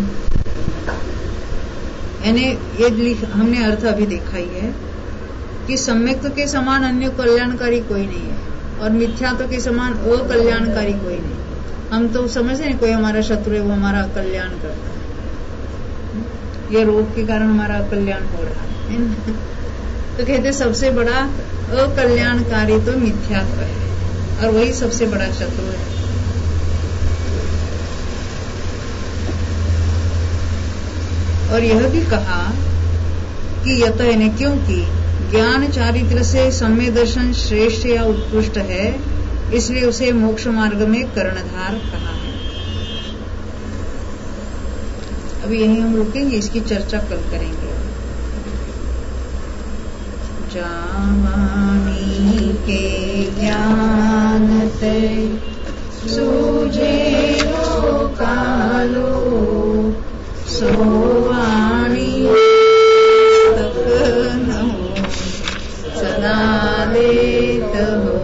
यानी ये हमने अर्थ अभी देखा ही है कि सम्यक्त्व के समान अन्य कल्याणकारी कोई नहीं है, और मिथ्यात्व के समान अकल्याणकारी कोई नहीं। हम तो समझते हैं कोई हमारा शत्रु है, वो हमारा कल्याण करता है, ये रोग के कारण हमारा कल्याण हो रहा है। तो कहते सबसे बड़ा अकल्याणकारी तो मिथ्यात्व है, और वही सबसे बड़ा शत्रु है। और यह भी कहा कि यत है, क्योंकि ज्ञान चारित्र से सम्यक दर्शन श्रेष्ठ या उत्कृष्ट है, इसलिए उसे मोक्ष मार्ग में कर्णधार कहा है। अभी यहीं हम रुकेंगे, इसकी चर्चा कल करेंगे। जावानी के ज्ञान ते सूझे लो कालो, सोवाणी तक न हो सदा लेत हो।